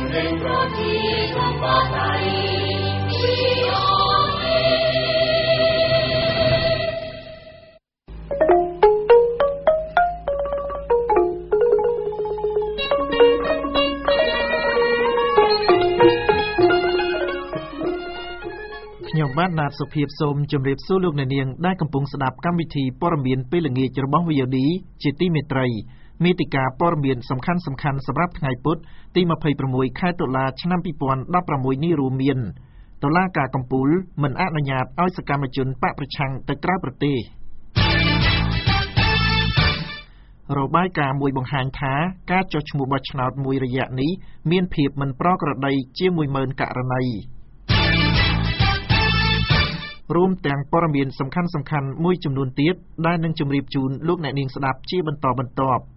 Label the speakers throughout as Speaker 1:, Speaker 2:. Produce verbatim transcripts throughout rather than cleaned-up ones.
Speaker 1: ខ្ញុំបាទណាតសុភាពសូមជម្រាបសួរលោកអ្នកនាងដែលកំពុងស្ដាប់កម្មវិធីព័ត៌មានពេលល្ងាចរបស់ វី អូ ឌី ជាទីមេត្រីមេតិការព័ត៌មានសំខាន់ៗសម្រាប់ថ្ងៃពុធទីម្ភៃប្រាំមួយខែតុលាឆ្នាំពីរពាន់ដប់ប្រាំមួយនេះរួមមានតុលាការកំពូលមិនអនុញ្ញាតឲ្យសកម្មជនបកប្រឆាំងទៅក្រៅប្រទេសរបាយការណ៍មួយបង្ហាញថាការចុះឈ្មោះបោះឆ្នោតមួយរយៈនេះមានភាពមិនប្រក្រតីជាង មួយម៉ឺន ករណីរួមទាំងព័ត៌មានសំខាន់ៗមួយចំនួនទៀតដែលនឹងជម្រាបជូនលោកអ្នកនាងស្ដាប់ជាបន្តបន្ទាប់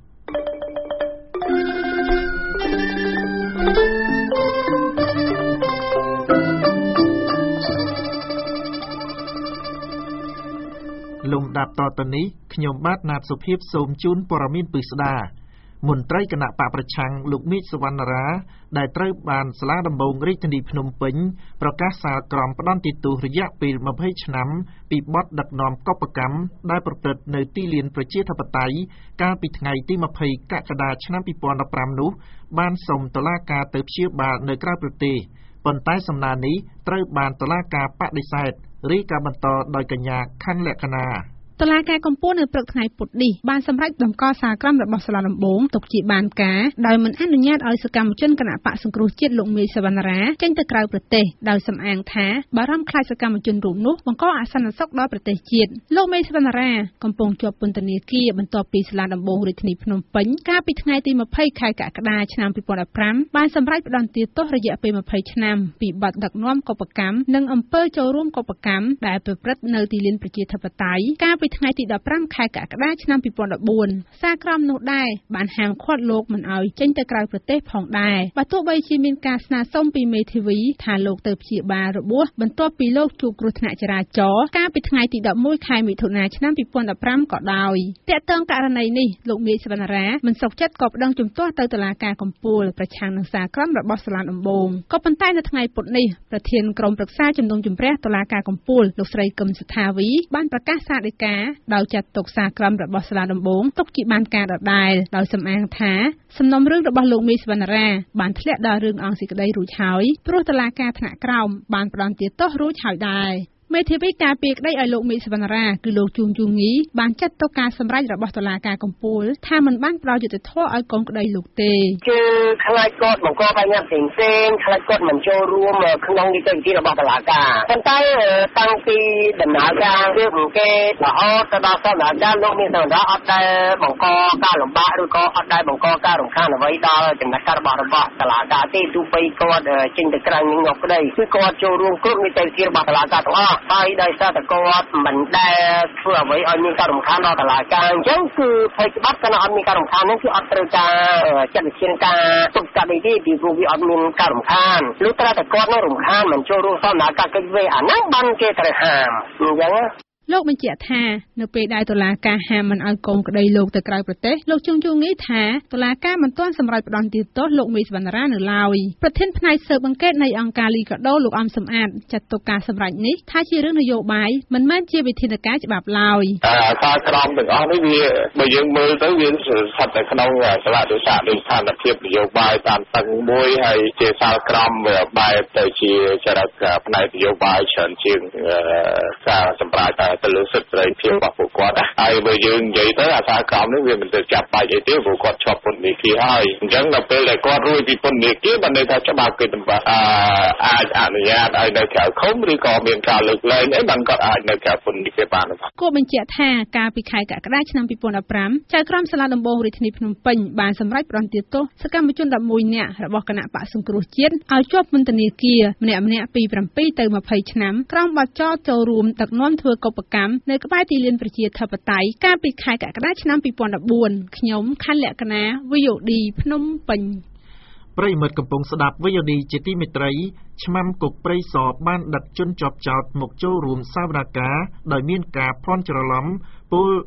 Speaker 1: លំដាប់តទៅនេះខ្ញុំបាទណាតសុភាពសូមជូនព័ត៌មានពិស្ដាមន្ត្រីគណៈបកប្រឆាំងលោកមេឃសវណ្ណារាដែលត្រូវបានសាលាដំបងរាជធានីភ្នំពេញប្រកាសសាលក្រមផ្ដន្ទាទោសរយៈពេលម្ភៃឆ្នាំពីបទដឹកនាំកុបកម្មដែលប្រព្រឹត្តនៅទីលានប្រជាធិបតេយ្យកាលពីថ្ងៃទីម្ភៃកក្កដាឆ្នាំពីរពាន់ដប់ប្រាំនោះបានសុំតុលាការទៅព្យាបាលនៅក្រៅប្រទេសប៉ុន្តែសំណើនេះត្រូវបានតុលាការបដិសេធរាយការណ៍បន្តដោយកញ្ញាខណ្ឌលក្ខណាតុលាការកំពូលនៅព្រឹកថ្ងៃពុធនេះបានសម្រេចតម្កល់សារក្រមរបស់សាលាដំបងទុកជាបានការដោយមិនអនុញ្ញាតឲ្យសកម្មជនគណបក្សសង្គ្រោះជាតិលោកមេឃសវណ្ណារាចេញទៅក្រៅប្រទេសដោយសំអាងថាបារម្ភខ្លាចសកម្មជនរូបនោះបង្កអសន្តិសុខដល់ប្រទេសជាតិលោកមេឃសវណ្ណារាកំពុងជាប់ពន្ធនាគារបន្ទាប់ពីសាលាដំបងរាជធានីភ្នំពេញកាលពីថ្ងៃទីម្ភៃខែកក្កដាឆ្នាំពីរពាន់ដប់ប្រាំបានសម្រេចផ្តន្ទាទោសរយៈពេលម្ភៃឆ្នាំពីបទដឹកនាំកុបកម្មនិងអំពើចូលរួមកុបកម្មដែលប្រព្រឹត្តនៅទីលានប្រជាធិបតេយ្យកាលពីថ្ងៃទីដប់ប្រាំខែកក្កដាឆ្នាំពីរពាន់ដប់បួនសារក្រមនោះដែរបានហាមឃាត់លោកមិនឲ្យចេញទៅក្រៅប្រទេសផងដែរបើទោះបីជាមានការស្នើសុំពីមេធាវីថាលោកទៅព្យាបាលរបួសបន្ទាប់ពីលោកជួបគ្រោះថ្នាក់ចរាចរណ៍កាលពីថ្ងៃទីដប់មួយខែមិថុនាឆ្នាំពីរពាន់ដប់ប្រាំក៏ដោយទាក់ទងករណីនេះលោកមេឃសវណ្ណារាមិនសុខចិត្តក៏ប្តឹងជំទាស់ទៅតុលាការកំពូលប្រឆាំងនឹងសារក្រមរបស់សាលាដំបងក៏ប៉ុន្តែនៅថ្ងៃពុធនេះប្រធានក្រុមប្រឹក្សាជំនុំជម្រះតុលាការកំពូលលោកស្រីកឹមសុថាវីបានប្រកាសសាលដីកាដោយចាត់ទុកសារក្រមរបស់សាលាដំបងទុកជាបានការដដែលដោយសំអាងថាសំណុំរឿងរបស់លោកមេឃសវណ្ណារាបានធ្លាក់ដល់រឿងអង្គសេចក្តីរួចហើយព្រោះតុលាការថ្នាក់ក្រោមបានផ្តន្ទាទោសរួចហើយដែរមេធាវីការពារក្តីឲ្យលោកមេឃសវណ្ណារាគឺលោកជួងជុងងីបានចាត់ទុកការសម្រេចរបស់តុលាការកំពូលថាមិនបានផ្ដល់យុត្តិធម៌ឲ្យកូនក្តីលោកទេ
Speaker 2: គឺខ្លាចគាត់បង្កបញ្ហាផ្សេងផ្សេងខ្លាចគាត់មិនចូលរួមក្នុងនីតិវិធីរបស់តុលាការប៉ុន្តែតាំងពីដំណើរការគឺអង្គររហូតទៅដល់ដំណើរការលោកមេឃសវណ្ណារាអត់ដែលបង្កការលំបាកឬក៏អត់ដែលបង្កការរំខានអ្វីដល់ចំណាត់ការរបស់របស់តុលាការទេទោះបីគាត់ចេញទៅក្រៅញញឹមក្តីគឺគាត់ចូលរួមគ្រប់នីតិវិធីរបស់តុលាការទាំងអស់ហើយដោយសារតែគាត់មិនដែលធ្វើអ្វីឲ្យមានការរំខានដល់តុលាការអញ្ចឹងគឺផ្លូវច្បាប់ក៏អត់មានការរំខានហ្នឹងគឺអត់ត្រូវការចាត់វិធានការទប់ស្កាត់អីទេពីព្រោះវាអត់មានការរំខានលុះត្រាតែគាត់នឹងរំខានមិនចូលរួមដំណើរការកិច្ចវេអាហ្នឹងបានគេត្រូវហាមអញ្ចឹង
Speaker 1: លោកបញ្ជាក់ថានៅពេលដែលតុលាការហាមមិនឲ្យកូនក្តីលោកទៅក្រៅប្រទេសលោកជួងជុងងីថាតុលាការមិនទាន់សម្រេចផ្តន្ទាទោសលោកមេឃសវណ្ណារានៅឡើយប្រធានផ្នែកស៊ើបអង្កេតនៃអង្គការលីកាដូលោកអំសំអាតចាត់ទុកការសម្រេចនេះថាជារឿងនយោបាយមិនមែនជាវិធានការច្បាប់ឡើយ
Speaker 3: សារក្រមទាំងអស់នេះវាបើយើងមើលទៅវាស្ថិតនៅក្នុងសាលៈទេសៈនៃស្ថានភាពនយោបាយតាមតឹងមួយហើយជាសារក្រមបែបទៅជាចរិតផ្នែកនយោបាយច្រើនជាងការសម្រេចទៅលើសិទ្ធិសេរីភាពរបស់ពួកគាត់ហើយបើយើងនិយាយទៅអាសារក្រមនេះវាមិនទៅចាប់បាច់អីទេព្រោះគាត់ជាប់ពន្ធនាគារហើយអញ្ចឹងដល់ពេលដែលគាត់រួចពីពន្ធនាគារបានន័យថាច្បាប់គេតម្រូវអាចអនុញ្ញាតឲ្យនៅក្រៅឃុំឬក៏មានការលើកលែងអីបានគាត់អាចនៅក្រៅពន្ធនាគារបាន
Speaker 1: គួរបញ្ជាក់ថាកាលពីខែកក្កដាឆ្នាំពីរពាន់ដប់ប្រាំចៅក្រមសាលាដំបងរាជធានីភ្នំពេញបានសម្រេចផ្តន្ទាទោសសកម្មជនដប់មួយនាក់របស់គណៈបក្សសង្គ្រោះជាតិឲ្យជាប់ពន្ធនាគារម្នាក់ម្នាក់ពីប្រាំពីរទៅម្ភៃឆ្នាំក្រោមបទចោទចូលរួមដឹកនាំធ្វើកុបកម្មនៅក្បែរទីលានប្រជាធិបតេយ្យកាលពីខែកក្កដាឆ្នាំពីរពាន់ដប់បួនខ្ញុំខណ្ឌលក្ខណា វី អូ ឌី ភ្នំពេញប្រិយមិត្តកំពុងស្ដាប់ វី អូ ឌី ជាទីមេត្រីឆ្មាំគុកព្រៃសរបានដឹកជនជាប់ចោតមកចូលរួមសវនកម្មដោយមានការភ័ន្តច្រឡំពល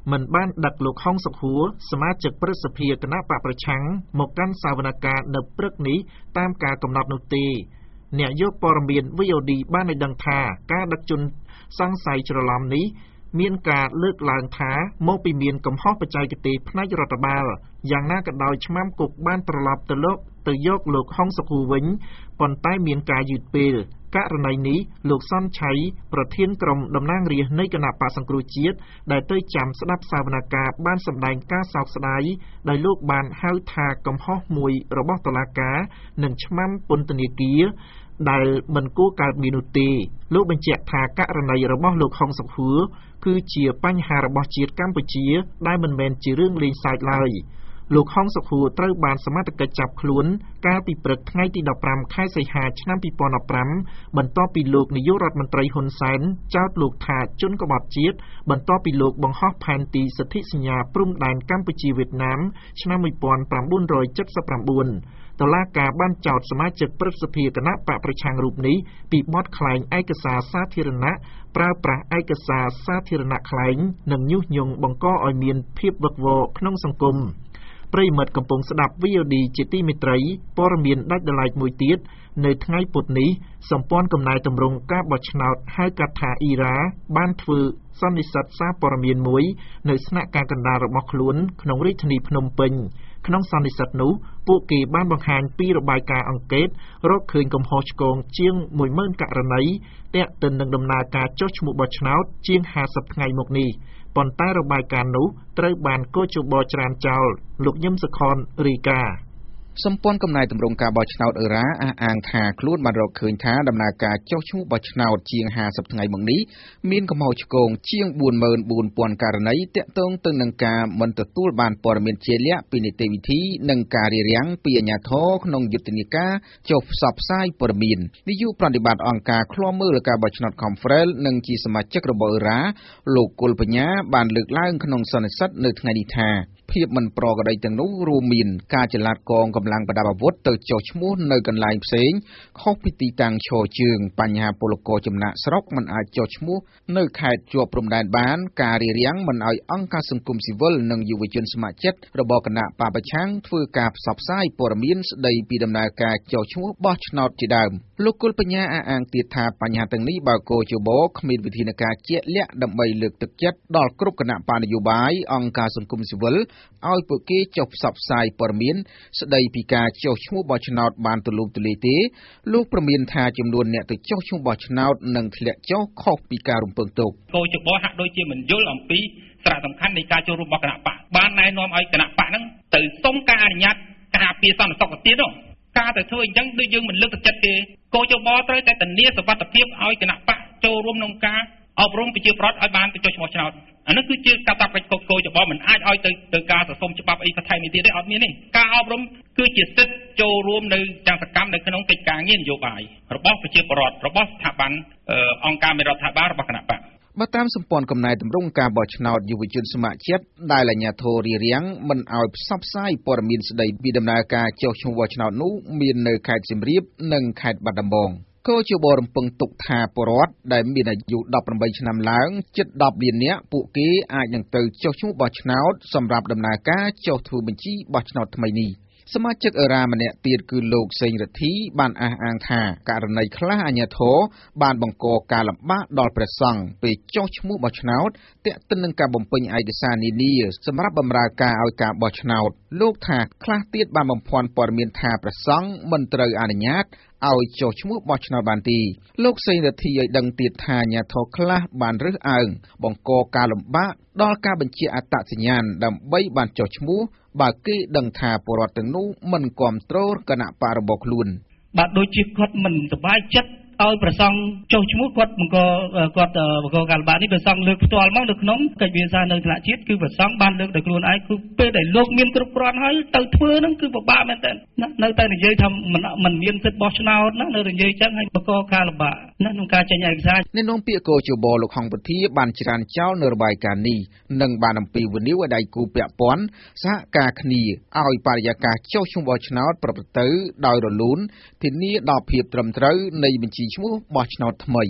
Speaker 1: មិនបានដឹកលោកហុងសុខួរសមាជិកព្រឹទ្ធសភាគណៈបកប្រឆាំងមកកាន់សវនកម្មនៅព្រឹកនេះតាមការកំណត់នោះទេអ្នកយកព័ត៌មាន វី អូ ឌី បានឲ្យដឹងថាការដឹកជនសង្ស័យច្រឡំនេះមានការលើកឡើងថាមកពីមានកំហុសបច្ចេកទេសផ្នែករដ្ឋបាលយ៉ាងណាក៏ដោយឆ្មាំគុកបានត្រឡប់ទៅលោកទៅយកលោកហុងសុខួរវិញប៉ុន្តែមានការយឺតពេលករណីនេះលោកសនឆៃប្រធានក្រុមតំណាងរាស្ត្រនៃគណៈបក្សសង្គ្រោះជាតិដែលទៅចាំស្ដាប់សវនកម្មបានសម្ដែងការសោកស្ដាយដោយលោកបានហៅថាកំហុសមួយរបស់តុលាការនិងឆ្មាំពន្ធនាគារដែលមិនគួរកើតមាននោះទេលោកបញ្ជាក់ថាករណីរបស់លោកហុងសុខួរគឺជាបញ្ហារបស់ជាតិកម្ពុជាដែលមិនមែនជារឿងលេងសើចឡើយលោកហុងសុខួរត្រូវបានសមត្ថកិច្ចចាប់ខ្លួនកាលពីព្រឹកថ្ងៃទីដប់ប្រាំខែសីហាឆ្នាំពីរពាន់ដប់ប្រាំបន្ទាប់ពីលោកនាយករដ្ឋមន្ត្រីហ៊ុនសែនចោទលោកថាជនក្បត់ជាតិបន្ទាប់ពីលោកបង្ហោះផែនទីសន្ធិសញ្ញាព្រំដែនកម្ពុជាវៀតណាមឆ្នាំmột nghìn chín trăm bảy mươi chínតុលាការបានចោទសមាជិកព្រឹទ្ធសភាគណៈបកប្រឆាំងរូបនេះពីបទក្លែងឯកសារសាធារណៈប្រើប្រាស់ឯកសារសាធារណៈក្លែងនិងញុះញង់បង្កឲ្យមានភាពវឹកវរក្នុងសង្គមប្រិយមិត្តកំពុងស្ដាប់ វី អូ ឌី ជាទីមេត្រីព័ត៌មានដាច់ដライមួយទៀតនៅថ្ងៃពុធនេះសម្ព័ន្ធកំណែតម្រង់ការបោះឆ្នោតហៅកាត់ថាអ៊ីរ៉ាបានធ្វើសន្និសីទសារព័ត៌មានមួយនៅស្នាក់ការកណ្ដាលរបស់ខ្លួនក្នុងរាជធានីភ្នំពេញក្នុងសន្និសីទនោះពួកគេបានបង្ហាញពីរបាយការណ៍អង្កេតរកឃើញកំហុសឆ្គងជាងមួយម៉ឺនករណីទាក់ទិននឹងដំណើរការចុះឈ្មោះបោះឆ្នោតជាងห้าสิบថ្ងៃមកនេះប៉ុន្តែរបាយការណ៍នោះត្រូវបានកោជបច្រានចោលលោកញឹមសុខនរាយការណ៍សម្ព័ន្ធកំណែតម្រង់ការបោះឆ្នោតអ៊ឺរ៉ាអះអាងថាខ្លួនបានរកឃើញថាដំណើរការចុះឈ្មោះបោះឆ្នោតជាងห้าสิบថ្ងៃមកនេះមានកំហុសឆ្គងជាងbốnម៉ឺនbốnពាន់ករណីទាក់ទងទៅនឹងការមិនទទួលបានព័ត៌មានជាក់លាក់ពីនីតិវិធីនិងការរារាំងពីអាជ្ញាធរក្នុងយុទ្ធនាការចុះផ្សព្វផ្សាយព័ត៌មាននាយកប្រតិបត្តិអង្គការឃ្លាំមើលការបោះឆ្នោត Conference និងជាសមាជិករបស់អ៊ឺរ៉ាលោកគុលបញ្ញាបានលើកឡើងក្នុងសន្និសីទនៅថ្ងៃនេះថាភាពមិនប្រក្រតីទាំងនោះរួមមានការចល័តកងកម្លាំងប្រដាប់អាវុធទៅចុះឈ្មោះនៅកន្លែងផ្សេងខុសពីទីតាំងឈរជើងបញ្ហាពលករចំណាក់ស្រុកមិនអាចចុះឈ្មោះនៅខេត្តជាប់ព្រំដែនបានការរារាំងមិនឲ្យអង្គការសង្គមស៊ីវិលនិងយុវជនស្ម័គ្រចិត្តរបស់គណៈបព្វឆាំងធ្វើការផ្សព្វផ្សាយព័ត៌មានស្ដីពីដំណើរការចុះឈ្មោះបោះឆ្នោតជាដើមលោកគុលបញ្ញាអះអាងទៀតថាបញ្ហាទាំងនេះបើកោជបគ្មានវិធានការជាក់លាក់ដើម្បីលើកទឹកចិត្តដល់គ្រប់គណៈបកនយោបាយអង្គការសង្គមស៊ីវិលឲ្យពួកគេចុះផ្សព្វផ្សាយព័ត៌មានស្ដីពីការចុះឈ្មោះបោះឆ្នោតបានទូលំទូលាយទេលោកប្រមានថាចំនួនអ្នកទៅចុះឈ្មោះបោះឆ្នោតនឹងធ្លាក់ចុះខុសពីការរំពឹងទុក
Speaker 4: កោជបហាក់ដូចជាមិនយល់អំពីសារៈសំខាន់នៃការចូលរួមរបស់គណៈបកបានណែនាំឲ្យគណៈបកហ្នឹងទៅសុំការអនុញ្ញាតការពារសន្តិសុខទៅទៀតនោះការទៅធ្វើអញ្ចឹងដូចយើងមិនលើកទឹកចិត្តទេកោជបត្រូវតែធានាសុវត្ថិភាពឲ្យគណៈបកចូលរួមក្នុងការអប់រំប្រជាប្រដ្ឋឲ្យបានទៅចុះឈ្មោះឆ្នោតអានោះគឺជាកាតព្វកិច្ចកោជបមិនអាចឲ្យទៅទៅការសសុំច្បាប់អីបន្ថែមនេះទៀតទេអត់មានទេការអប់រំគឺជាសិទ្ធិចូលរួមនៅយ៉ាងសកម្មនៅក្នុងកិច្ចការងារនយោបាយរបស់ប្រជាពលរដ្ឋរបស់ស្ថាប័នអង្គការមេរដ្ឋាភិបាលរបស់គណៈបក
Speaker 1: បើតាមសម្ព័ន្ធកំណែតម្រង់ការបោះឆ្នោតយុវជនស្ម័គ្រចិត្តដែលអាជ្ញាធររារាំងមិនឲ្យផ្សព្វផ្សាយព័ត៌មានស្ដីពីដំណើរការចុះឈ្មោះបោះឆ្នោតនោះមាននៅខេត្តសៀមរាបនិងខេត្តបាត់ដំបងកោជបរំពឹងទុកថាពលរដ្ឋដែលមានអាយុដប់ប្រាំបីឆ្នាំឡើងជិតដប់លាននាក់ពួកគេអាចនឹងទៅចុះឈ្មោះបោះឆ្នោតសម្រាប់ដំណើរការចុះធ្វើបញ្ជីបោះឆ្នោតថ្មីនេះសមាជិកអ៊ឺរ៉ាម្នាក់ទៀតគឺលោកសេងរិទ្ធីបានអះអាងថាករណីខ្លះអាជ្ញាធរបានបង្កការលំបាកដល់ព្រះសង្ឃពេលចុះឈ្មោះបោះឆ្នោតទាក់ទិននឹងការបំពេញឯកសារនានាសម្រាប់បម្រើការឲ្យការបោះឆ្នោតលោកថាខ្លះទៀតបានបំភាន់ព័ត៌មានថាព្រះសង្ឃមិនត្រូវអនុញ្ញាតឲ្យចុះឈ្មោះបោះឆ្នោតបានទេលោកសេងរិទ្ធីឲ្យដឹងទៀតថាអាជ្ញាធរខ្លះបានរើសអើងបង្កការលំបាកដល់ការបញ្ជាអត្តសញ្ញាណដើម្បីបានចុះឈ្មោះបើគេដឹងថាពលរដ្ឋទាំងនោះមិនគាំទ្រគណៈបករបស់ខ្លួន
Speaker 4: បាទដូចជាគាត់មិនសប្បាយចិត្តឲ្យប្រសង់ចុះឈ្មោះគាត់បង្កគាត់បង្កការលំបាកនេះប្រសង់លើកផ្ទាល់មកនៅក្នុងកិច្ចវិសានៅថ្នាក់ជាតិគឺប្រសង់បានលើកដោយខ្លួនឯងគឺពេលដែលលោកមានគ្រប់គ្រាន់ហើយទៅធ្វើហ្នឹងគឺពិបាកមែនតើនៅតែនិយាយថាមិនមិនមានសិទ្ធិបោះឆ្នោតណានៅនិយាយចឹងហើយបង្កការលំបាកណាក្នុងការចេញឯកសារ
Speaker 1: អ្នកនាំពាក្យកោជបលោកហងពធាបានច្រានចោលនៅរបាយការណ៍នេះនិងបានអំពាវនាវឲ្យដៃគូពាក់ព័ន្ធសហការគ្នាឲ្យបរិយាកាសចុះឈ្មោះបោះឆ្នោតប្រព្រឹត្តទៅដោយរលូនធានាដល់ភាពត្រឹមត្រូវនៃបញ្ជីឈ្មោះបោះឆ្នោតថ្មី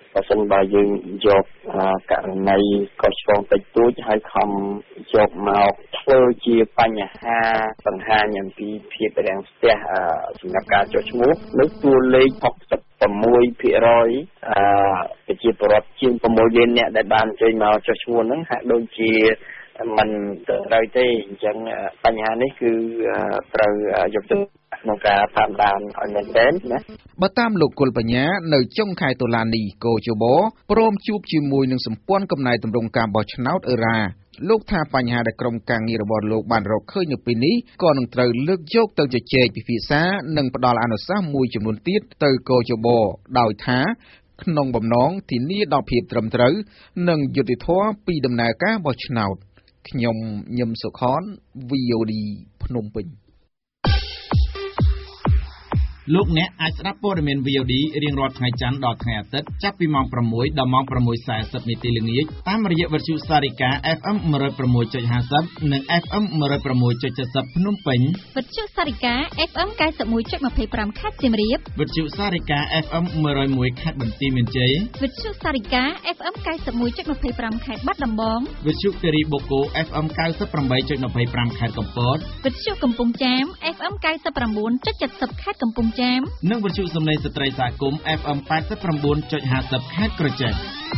Speaker 3: បើសិនបើយើងយកករណីកោះឆ្លងតិចតួចហើយខំយកមកធ្វើជាបញ្ហាបង្ហាញអំពីភាពរាំងស្ទះសម្រាប់ការចុះឈ្មោះនៅតួលេខ หกสิบหกភាគរយ អឺប្រជាពលរដ្ឋជាង หกលានអ្នកដែលបានចេញមកចុះឈ្មោះហ្នឹងហាក់ដូចជាមិនត្រូវទេអញ្ចឹងបញ្ហានេះគឺត្រូវយកទៅក្នុងការតាមដានឲ្យមែនទែនណា
Speaker 5: បើតាមលោកគុលបញ្ញានៅចុងខែតុលានេះកោជបព្រមជួបជាមួយនឹងសម្ព័ន្ធកំណែតម្រង់ការបោះឆ្នោតអឺរ៉ាលោកថាបញ្ហាដែលក្រុមការងាររបស់លោកបានរកឃើញនៅពេលនេះក៏នឹងត្រូវលើកយកទៅជជែកពិភាក្សានិងផ្ដល់អនុសាសន៍មួយចំនួនទៀតទៅកោជបដោយថាក្នុងបំណងធានាដល់ភាពត្រឹមត្រូវនិងយុត្តិធម៌ពីដំណើរការបោះឆ្នោតខ្ញុំញឹមសុខន វី អូ ឌី ភ្នំពេញ
Speaker 6: លោកអ្នកអាចស្ដាប់ព័ត៌មាន វី អូ ឌី រៀងរាល់ថ្ងៃច័ន្ទដល់ថ្ងៃអាទិត្យចាប់ពីម៉ោង ប្រាំមួយ ដល់ម៉ោង ប្រាំមួយ សែសិប នាទីល្ងាចតាមរយៈវិទ្យុសារិកា អេហ្វ អេម một không sáu chấm hai không និង អេហ្វ អេម một không sáu chấm bảy không ភ្នំពេញ
Speaker 7: វិទ្យុសារិកា អេហ្វ អេម ninety-one chấm twenty-five ខេត្តសៀមរាប
Speaker 6: វិទ្យុសារិកា អេហ្វ អេម one oh one ខេត្តបន្ទាយមានជ័យ
Speaker 7: វិទ្យុសារិកា អេហ្វ អេម ninety-one chấm twenty-five ខេត្តបាត់ដំបង
Speaker 6: វិទ្យុគិរីបូកូ អេហ្វ អេម ninety-eight chấm twenty-five ខេត្តកំពត
Speaker 7: វិទ្យុកំពង់ចាម អេហ្វ អេម ninety-nine chấm seventy ខេត្តកំពង់ចាម
Speaker 6: និងវិទ្យុសំឡេងស្ត្រីសហគមន៍ អេហ្វ អេម eighty-nine chấm fifty ខេត្តក្រចេះ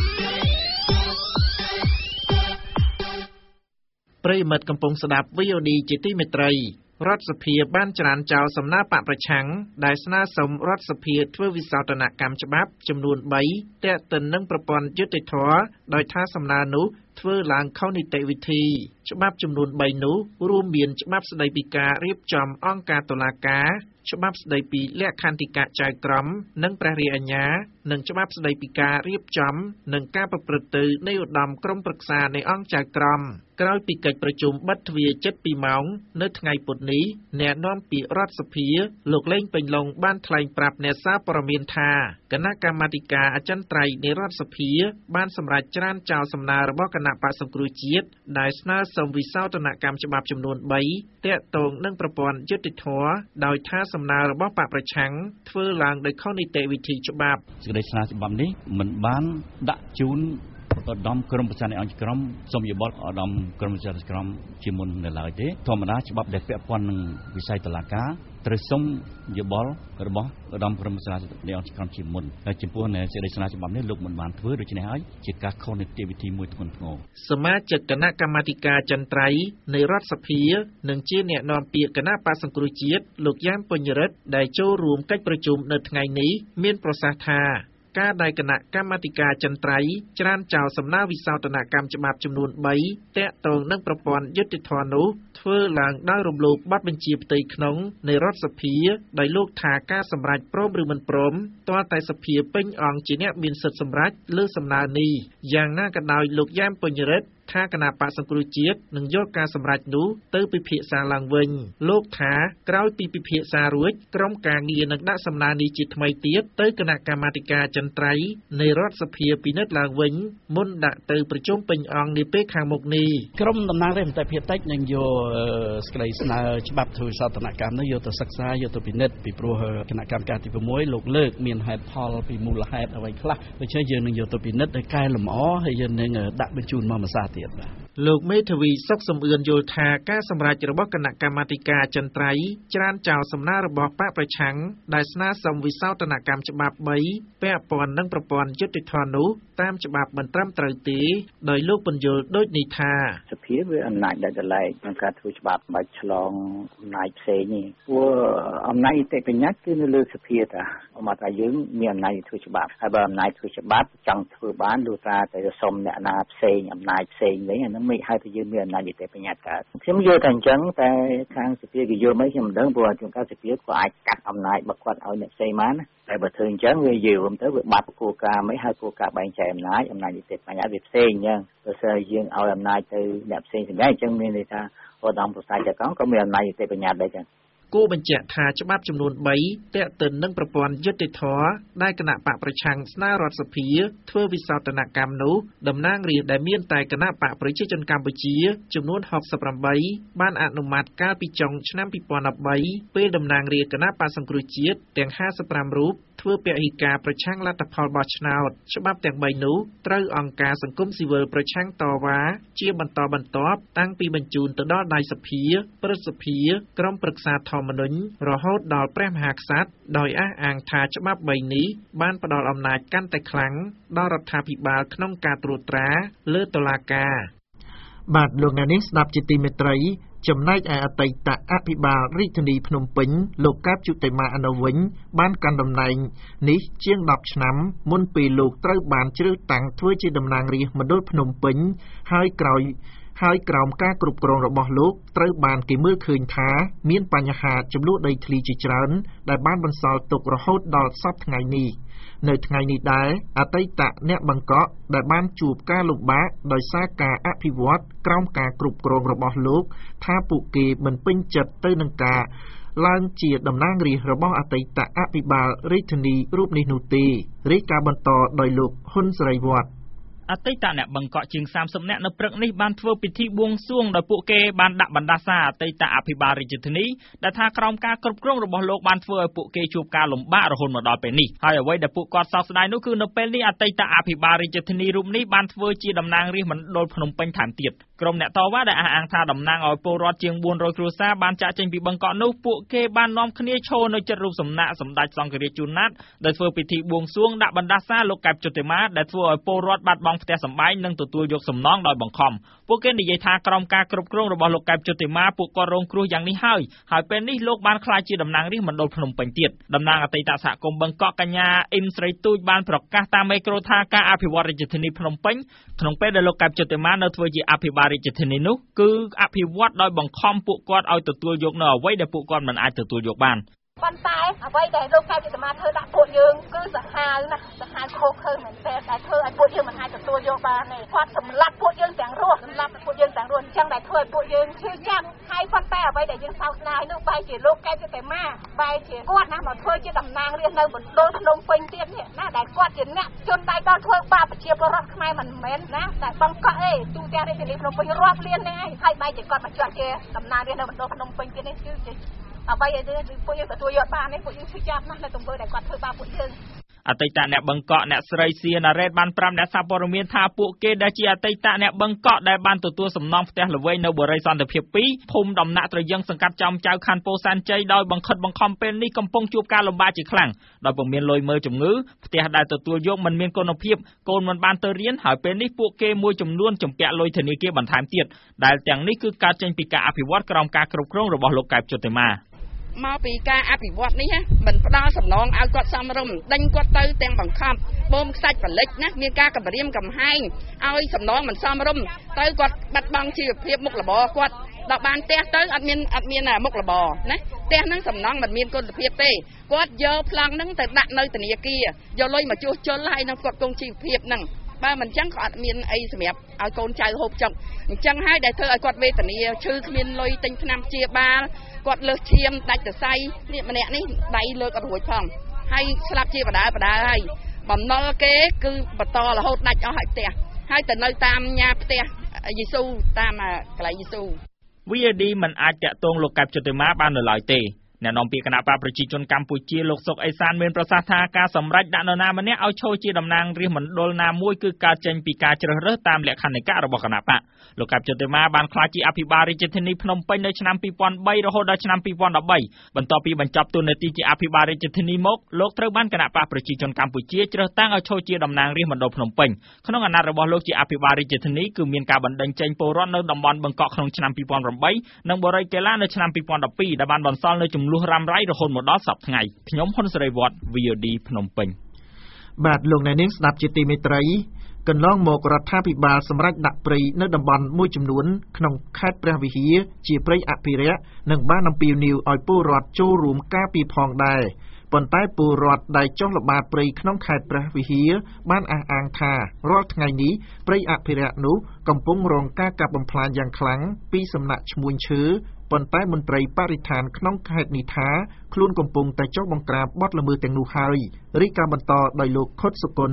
Speaker 1: ប្រិយមិត្តកំពុងស្ដាប់ វី អូ ឌី ជាទីមេត្រីរដ្ឋសភាបានច្រានចោលសំណើបកប្រឆាំងដែលស្នើសុំរដ្ឋសភាធ្វើវិសោធនកម្មច្បាប់ចំនួនthreeទាក់ទិននឹងប្រព័ន្ធយុត្តិធម៌ដោយថាសំណើនោះធ្វើឡើងខុសនីតិវិធីច្បាប់ចំនួនthreeនោះរួមមានច្បាប់ស្តីពីការរៀបចំអង្គការតុលាការច្បាប់ស្តីពីលក្ខន្តិកៈចៅក្រមនិងព្រះរាជអាជ្ញានិងច្បាប់ស្តីពីការរៀបចំនិងការប្រព្រឹត្តទៅនៃឧត្តមក្រុមប្រឹក្សានៃអង្គចៅក្រមក្រោយពីកិច្ចប្រជុំបិទទ្វារជិតtwoម៉ោងនៅថ្ងៃពុធនេះអ្នកនាំពាក្យរដ្ឋសភាលោកលេងពេញឡុងបានថ្លែងប្រាប់អ្នកសារព័ត៌មានថាគណៈកម្មាធិការអចិន្ត្រៃយ៍នៃរដ្ឋសភាបានសម្រេចច្រានចោលសំណើរបស់គណៈបក្សសង្គ្រោះជាតិដែលស្នើសុំវិសោធនកម្មច្បាប់ចំនួនthreeទាក់ទងនឹងប្រព័ន្ធយុត្តិធម៌ដោយថាសំណើរបស់បកប្រឆាំងធ្វើឡើងដោយខុសនីតិវិធីច្បាប់
Speaker 8: សេចក្តីស្នើច្បាប់នេះមិនបានដាក់ជូនឧត្តមក្រុមប្រឹក្សានៃអង្គក្រមសូមយោបល់ឧត្តមក្រុមប្រឹក្សាក្រមជាមុននៅឡើយទេធម្មតាច្បាប់ដែលពាក់ព័ន្ធនឹងវិស័យតុលាការត្រូវសុំយោបល់របស់ឧត្តមក្រុមប្រឹក្សានៃអង្គក្រមជាមុនហើយចំពោះសេចក្តីស្នើច្បាប់នេះលោកមិនបានធ្វើដូច្នេះហើយជាការខុសនីតិវិធីមួយធ្ងន់ធ្ងរ
Speaker 1: សមាជិកគណៈកម្មាធិការចន្ទ្រៃនៃរដ្ឋសភានិងជាអ្នកនាំពាក្យគណៈបក្សសង្គ្រោះជាតិលោកយ៉ាមពេញរិទ្ធដែលចូលរួមកិច្ចប្រជុំនៅថ្ងៃនេះមានប្រសាសន៍ថាការដែលគណៈកម្មាធិការចន្ទ្រៃច្រានចោលសំណើវិសោធនកម្មច្បាប់ចំនួនthreeទាក់ទងនឹងប្រព័ន្ធយុត្តិធម៌នោះធ្វើឡើងដោយរំលោភបទបញ្ជាផ្ទៃក្នុងនៃរដ្ឋសភាដោយលោកថាការសម្រេចព្រមឬមិនព្រមទាល់តែសភាពេញអង្គជាអ្នកមានសិទ្ធិសម្រេចលើសំណើនេះយ៉ាងណាក៏ដោយលោកយ៉ាមពេញរិទ្ធថាគណៈបក្សសង្គ្រោះជាតិនឹងយកការសម្រេចនោះទៅពិភាក្សាឡើងវិញលោកថាក្រោយពីពិភាក្សារួចក្រុមការងារនឹងដាក់សំណើនេះជាថ្មីទៀតទៅគណៈកម្មាធិការចន្ទ្រៃនៃរដ្ឋសភាពិនិត្យឡើងវិញមុនដាក់ទៅប្រជុំពេញអង្គនាពេលខាងមុខនេះ
Speaker 9: ក្រុមតំណាងរាស្ត្រមន្ត្រីភាគតិចនឹងយកសេចក្តីស្នើច្បាប់ធ្វើវិសោធនកម្មនេះយកទៅសិក្សាយកទៅពិនិត្យពីព្រោះគណៈកម្មការទីsixលោកលើកមានហេតុផលពីមូលហេតុអ្វីខ្លះដូច្នេះយើងនឹងយកទៅពិនិត្យដោយកែលម្អហើយយើងនឹងដាក់បញ្ជូនមកម្សាទៀតបាទ
Speaker 1: លោកមេធាវីសុកសំអឿនយល់ថាការសម្រេចរបស់គណៈកម្មាធិការចន្ទ្រៃច្រានចោលសំណើរបស់បកប្រឆាំងដែលស្នើសុំវិសោធនកម្មច្បាប់threeពាក់ព័ន្ធនឹងប្រព័ន្ធយុត្តិធម៌នោះតាមច្បាប់មិនត្រឹមត្រូវទេដោយលោកបញ្យល់ដូចនេះថា
Speaker 10: សភាវាអំណាចដែលកន្លែងក្នុងការធ្វើច្បាប់មិនឆ្លងអំណាចផ្សេងនេះព្រោះអំណាចនីតិបញ្ញត្តិគឺនៅលើសភាតាមកថាយើងមានអំណាចធ្វើច្បាប់ហើយបើអំណាចធ្វើច្បាប់ចង់ធ្វើបានលុះត្រាតែសុំអ្នកណាផ្សេងអំណាចផ្សេងវិញអានឹងមិនហៅថាយើងមានអំណាចនីតិបញ្ញត្តិកើតខ្ញុំយល់តែអញ្ចឹងតែខាងសភាគេយល់មិនខ្ញុំមិនដឹងព្រោះជួនកាលសភាក៏អាចកាត់អំណាចរបស់គាត់ឲ្យអ្នកផ្សេងបានណាតែបើធ្វើអញ្ចឹងវាយល់ទៅវាបាត់គោលការណ៍មិនហៅគោលការណ៍បែងចែកអំណាចអំណាចនីតិបញ្ញត្តិវាផ្សេងអញ្ចឹងបើស្អីយើងឲ្យអំណាចទៅអ្នកផ្សេងសម្រាប់អញ្ចឹងមានន័យថាឧត្តមប្រសាចកងក៏មានអំណាចនីតិបញ្ញត្តិដែរចឹង
Speaker 1: គូបញ្ជាក់ថាច្បាប់ចំនួនthreeទាក់ទិននឹងប្រព័ន្ធយុត្តិធម៌ដែលគណៈបកប្រឆាំងស្នើរដ្ឋសភាធ្វើវិសោធនកម្មនោះតំណាងរាស្ត្រដែលមានតែគណៈបកប្រជាជនកម្ពុជាចំនួនsixty-eightបានអនុម័តកាលពីចុងឆ្នាំtwo thousand thirteenពេលតំណាងរាស្ត្រគណៈបកសង្គ្រោះជាតិទាំងfifty-fiveរូបធ្វើពហិការប្រឆាំងលទ្ធផលបោះឆ្នោតច្បាប់ទាំងបីនោះត្រូវអង្គការសង្គមស៊ីវិលប្រឆាំងតវ៉ាជាបន្តបន្ទាប់តាំងពីបញ្ជូនទៅដល់ដៃសភាព្រឹទ្ធសភាក្រុមប្រឹក្សាធម្មនុញ្ញរហូតដល់ព្រះមហាក្សត្រដោយអះអាងថាច្បាប់បីនេះបានផ្ដល់អំណាចកាន់តែខ្លាំងដល់រដ្ឋាភិបាលក្នុងការត្រួតត្រាលើតុលាការបាទលោកអ្នកនាងស្ដាប់ជាទីមេត្រីចំណែកឯអតីតអភិបាលរាជធានីភ្នំពេញលោកកាបជុតិមាអនុវិញបានកាន់តំណែងនេះជាងដប់ឆ្នាំមុនពេលលោកត្រូវបានជ្រើសតាំងធ្វើជាតំណាងរាស្ត្រមណ្ឌលភ្នំពេញហើយក្រោយហើយក្រោមការគ្រប់គ្រងរបស់លោកត្រូវបានគេមើលឃើញថាមានបញ្ហាចំនួនដីធ្លីជាច្រើនដែលបានបន្សល់ទុករហូតដល់សពថ្ងៃនេះនៅថ្ងៃនេះដែរអតីតអ្នកបង្កក់ដែលបានជួបការលំបាកដោយសារការអភិវឌ្ឍក្រោមការគ្រប់គ្រងរបស់លោកថាពួកគេមិនពេញចិត្តទៅនឹងការឡើងជាតំណាងរាស្ត្ររបស់អតីតអភិបាលរាជធានីរូបនេះនោះទេរាយការណ៍បន្តដោយលោកហ៊ុនសេរីវត្តអតីតអ្នកបង្កក់ជាងសាមសិបនាក់នៅព្រឹកនេះបានធ្វើពិធីបួងសួងដោយពួកគេបានដាក់បណ្ដាសាអតីតអភិបាលរាជធានីដែលថាក្រោមការគ្រប់គ្រងរបស់លោកបានធ្វើឲ្យពួកគេជួបការលំបាករហូតមកដល់ពេលនេះហើយអ្វីដែលពួកគាត់សោកស្ដាយនោះគឺនៅពេលនេះអតីតអភិបាលរាជធានីរូបនេះបានធ្វើជាតំណាងរាស្ត្រមណ្ឌលភ្នំពេញថែមទៀតក្រុមអ្នកតវ៉ាដែលអះអាងថាតំណាងឲ្យពលរដ្ឋជាងបួនរយគ្រួសារបានចាក់ចេញពីបង្កក់នោះពួកគេបាននាំគ្នាឈរនៅជិតរូបសំណាកសម្ដេចសង្ឃរាជជួនណាតដែលធ្វើពិធីបួងសួងដាក់បណ្ដាសាលោកកែបជុតិមាដែលធ្វើឲ្យពលរដ្ឋបាត់បង់ផ្ទះសម្បែងនិងទទួលយកសំណងដោយបង្ខំពួកគេនិយាយថាក្រោមការគ្រប់គ្រងរបស់លោកកែបជុតិមាពួកគាត់រងគ្រោះយ៉ាងនេះហើយហើយពេលនេះលោកបានក្លាយជាតំណាងរាស្ត្រមណ្ឌលភ្នំពេញទៀតតំណាងអតីតសហគមន៍បង្កក់កញ្ញាអ៊ីមស្រីទូចបានប្រកាសតាមមេក្រូថាការអភិវឌ្ឍរាជធានីភ្នំពេញក្នុងពេលដែលលោកកែបជុតិមានៅធ្វើជាអភិបាលរាជធានីនោះគឺអភិវឌ្ឍដោយបង្ខំពួកគាត់ឲ្យទទួលយកនៅអ្វីដែលពួកគាត់មិនអាចទទួលយកបានប៉ុន្តែអ្វីដែលលោកកែបជុតិមាធ្វើដាក់ពួកយើងគឺសាហាវណាស់សាហាវខុសខើមែនទេដែលធ្វើឲ្យពួកយើងមិនអាចទទួលយកបានទេគាត់សម្លាប់ពួកយើងទាំងរស់សម្លាប់ពួកយើងទាំងរស់អញ្ចឹងដែលធ្វើឲ្យពួកយើងឈឺចាប់ហើយប៉ុន្តែអ្វីដែលយើងសោកស្ដាយនោះបែរជាលោកកែបជុតិមាបែរជាគាត់ណាមកធ្វើជាតំណាងរាស្ត្រនៅមណ្ឌលភ្នំពេញទៀតនេះណាដែលគាត់ជាអ្នកជនដៃដល់ធ្វើបាបប្រជាពលរដ្ឋខ្មែរមិនមែនណាតែបង្កក់អីទូទាំងរាជធានីភ្នំពេញរាប់លាននេះហើយហើយបែរជាគាត់មកជាប់ជាតំណាងរាស្ត្រនៅមណ្ឌលភ្នំពេញទៀតនេះគឺជាអ្វីដែលពួកយើងទទួលយកបាននេះពួកយើងឈឺចាប់ណាស់នៅទង្វើដែលគាត់ធ្វើបាបពួកយើងអតីតអ្នកបង្កក់អ្នកស្រីសៀណារ៉េតបានប្រាប់អ្នកសារព័ត៌មានថាពួកគេដែលជាអតីតអ្នកបង្កក់ដែលបានទទួលសំណងផ្ទះល្វែងនៅបូរីសន្តិភាពពីរភូមិដំណាក់ត្រយឹងសង្កាត់ចំចៅខណ្ឌពោធិ៍សែនជ័យដោយបង្ខិតបង្ខំពេលនេះកំពុងជួបការលំបាកជាខ្លាំងដោយពុំមានលុយមើលជំងឺផ្ទះដែលទទួលយកមិនមានគុណភាពកូនមិនបានទៅរៀនហើយពេលនេះពួកគេមួយចំនួនជំពាក់លុយធនាគារបន្ថែមទៀតដែលទាំងនេះគឺកើតចេញពីការអភិវឌ្ឍក្រោមការគ្រប់គ្រងរបស់លោកកែបជុតិមាមកពីការអភិវឌ្ឍនេះមិនផ្ដល់សំណងឲ្យគាត់សមរម្យដេញគាត់ទៅទាំងបង្ខំបូមខ្សាច់បលិចណាមានការកម្រាមកំហែងឲ្យសំណងមិនសមរម្យទៅគាត់បាត់បង់ជីវភាពមុខរបរគាត់ដល់បានផ្ទះទៅអត់មានអត់មានមុខរបរណាផ្ទះហ្នឹងសំណងមិនមានគុណភាពទេគាត់យកប្លង់ហ្នឹងទៅដាក់នៅធនាគារយកលុយមកជួសជុលហើយនឹងគាត់គង់ជីវភាពហ្នឹងបើមិនចឹងក៏អត់មានអីសម្រាប់ឲ្យកូនចៅហូបចុកអញ្ចឹងហើយដែលធ្វើឲ្យគាត់វេទនាឈឺគ្មានលុយទិញថ្នាំព្យាបាលគាត់លើសឈាមដាច់សរសៃនេះម្នាក់នេះដៃលើកអត់រួចផងហើយស្លាប់ជាបដាបដាហើយបំណុលគេគឺបន្តរហូតដាច់អស់ហើយផ្ទះហើយទៅនៅតាមញ៉ាផ្ទះយេស៊ូតាមកន្លែងយេស៊ូ វី អេ ឌី មិនអាចតាក់ទងលោកកែបជុតិមាបាននៅឡើយទេអ្នកនាំពាក្យគណៈបកប្រជាជនកម្ពុជាលោកសុកអេសានមានប្រសាសន៍ថាការសម្រេចដាក់នរណាម្នាក់ឲ្យឈរជាតំណាងរាស្ត្រមណ្ឌលណាមួយគឺកើតចេញពីការជ្រើសរើសតាមលក្ខន្តិកៈរបស់គណៈបកលោកកែបជុតិមាបានក្លាយជាអភិបាលរាជធានីភ្នំពេញនៅឆ្នាំពីរពាន់បីរហូតដល់ឆ្នាំពីរពាន់ដប់បីបន្ទាប់ពីបញ្ចប់តួនាទីជាអភិបាលរាជធានីមកលោកត្រូវបានគណៈបកប្រជាជនកម្ពុជាជ្រើសតាំងឲ្យឈរជាតំណាងរាស្ត្រមណ្ឌលភ្នំពេញក្នុងអាណត្តិរបស់លោកជាអភិបាលរាជធានីគឺមានការបណ្តេញចេញពលរដ្ឋនៅតំបន់បង្កក់ក្នុងឆ្នាំពីរពាន់ប្រាំបីនិងបូរីកេឡានៅឆ្នាំពីរពាន់ដប់ពីរដែលបានបន្សល់នៅចំនួនរ៉ាំរ៉ៃរហូតមកដល់សប្តាហ៍ថ្ងៃខ្ញុំហ៊ុនសេរីវត្ត វី អូ ឌី ភ្នំពេញបាទលោកអ្នកនាងស្ដាប់ជាទីមេត្រីកន្លងមករដ្ឋាភិបាលសម្រាប់ដាក់ព្រៃនៅតំបន់មួយចំនួនក្នុងខេត្តព្រះវិហារជាព្រៃអភិរក្សនិងបានអំពាវនាវឲ្យពលរដ្ឋចូលរួមការពារផងដែរប៉ុន្តែពលរដ្ឋដែលចុះល្បាតព្រៃក្នុងខេត្តព្រះវិហារបានអះអាងថារាល់ថ្ងៃនេះព្រៃអភិរក្សនោះកំពុងរងការកាប់បំផ្លាញយ៉ាងខ្លាំងពីសំណាក់ឈ្មួញឈើប៉ុន្តែមន្ត្រីបរិស្ថានក្នុងខេត្តនេះថាខ្លួនកំពុងតែចុះបង្ក្រាបបទល្មើសទាំងនោះហើយរីកាបន្តដោយលោកខុតសុគន្ធ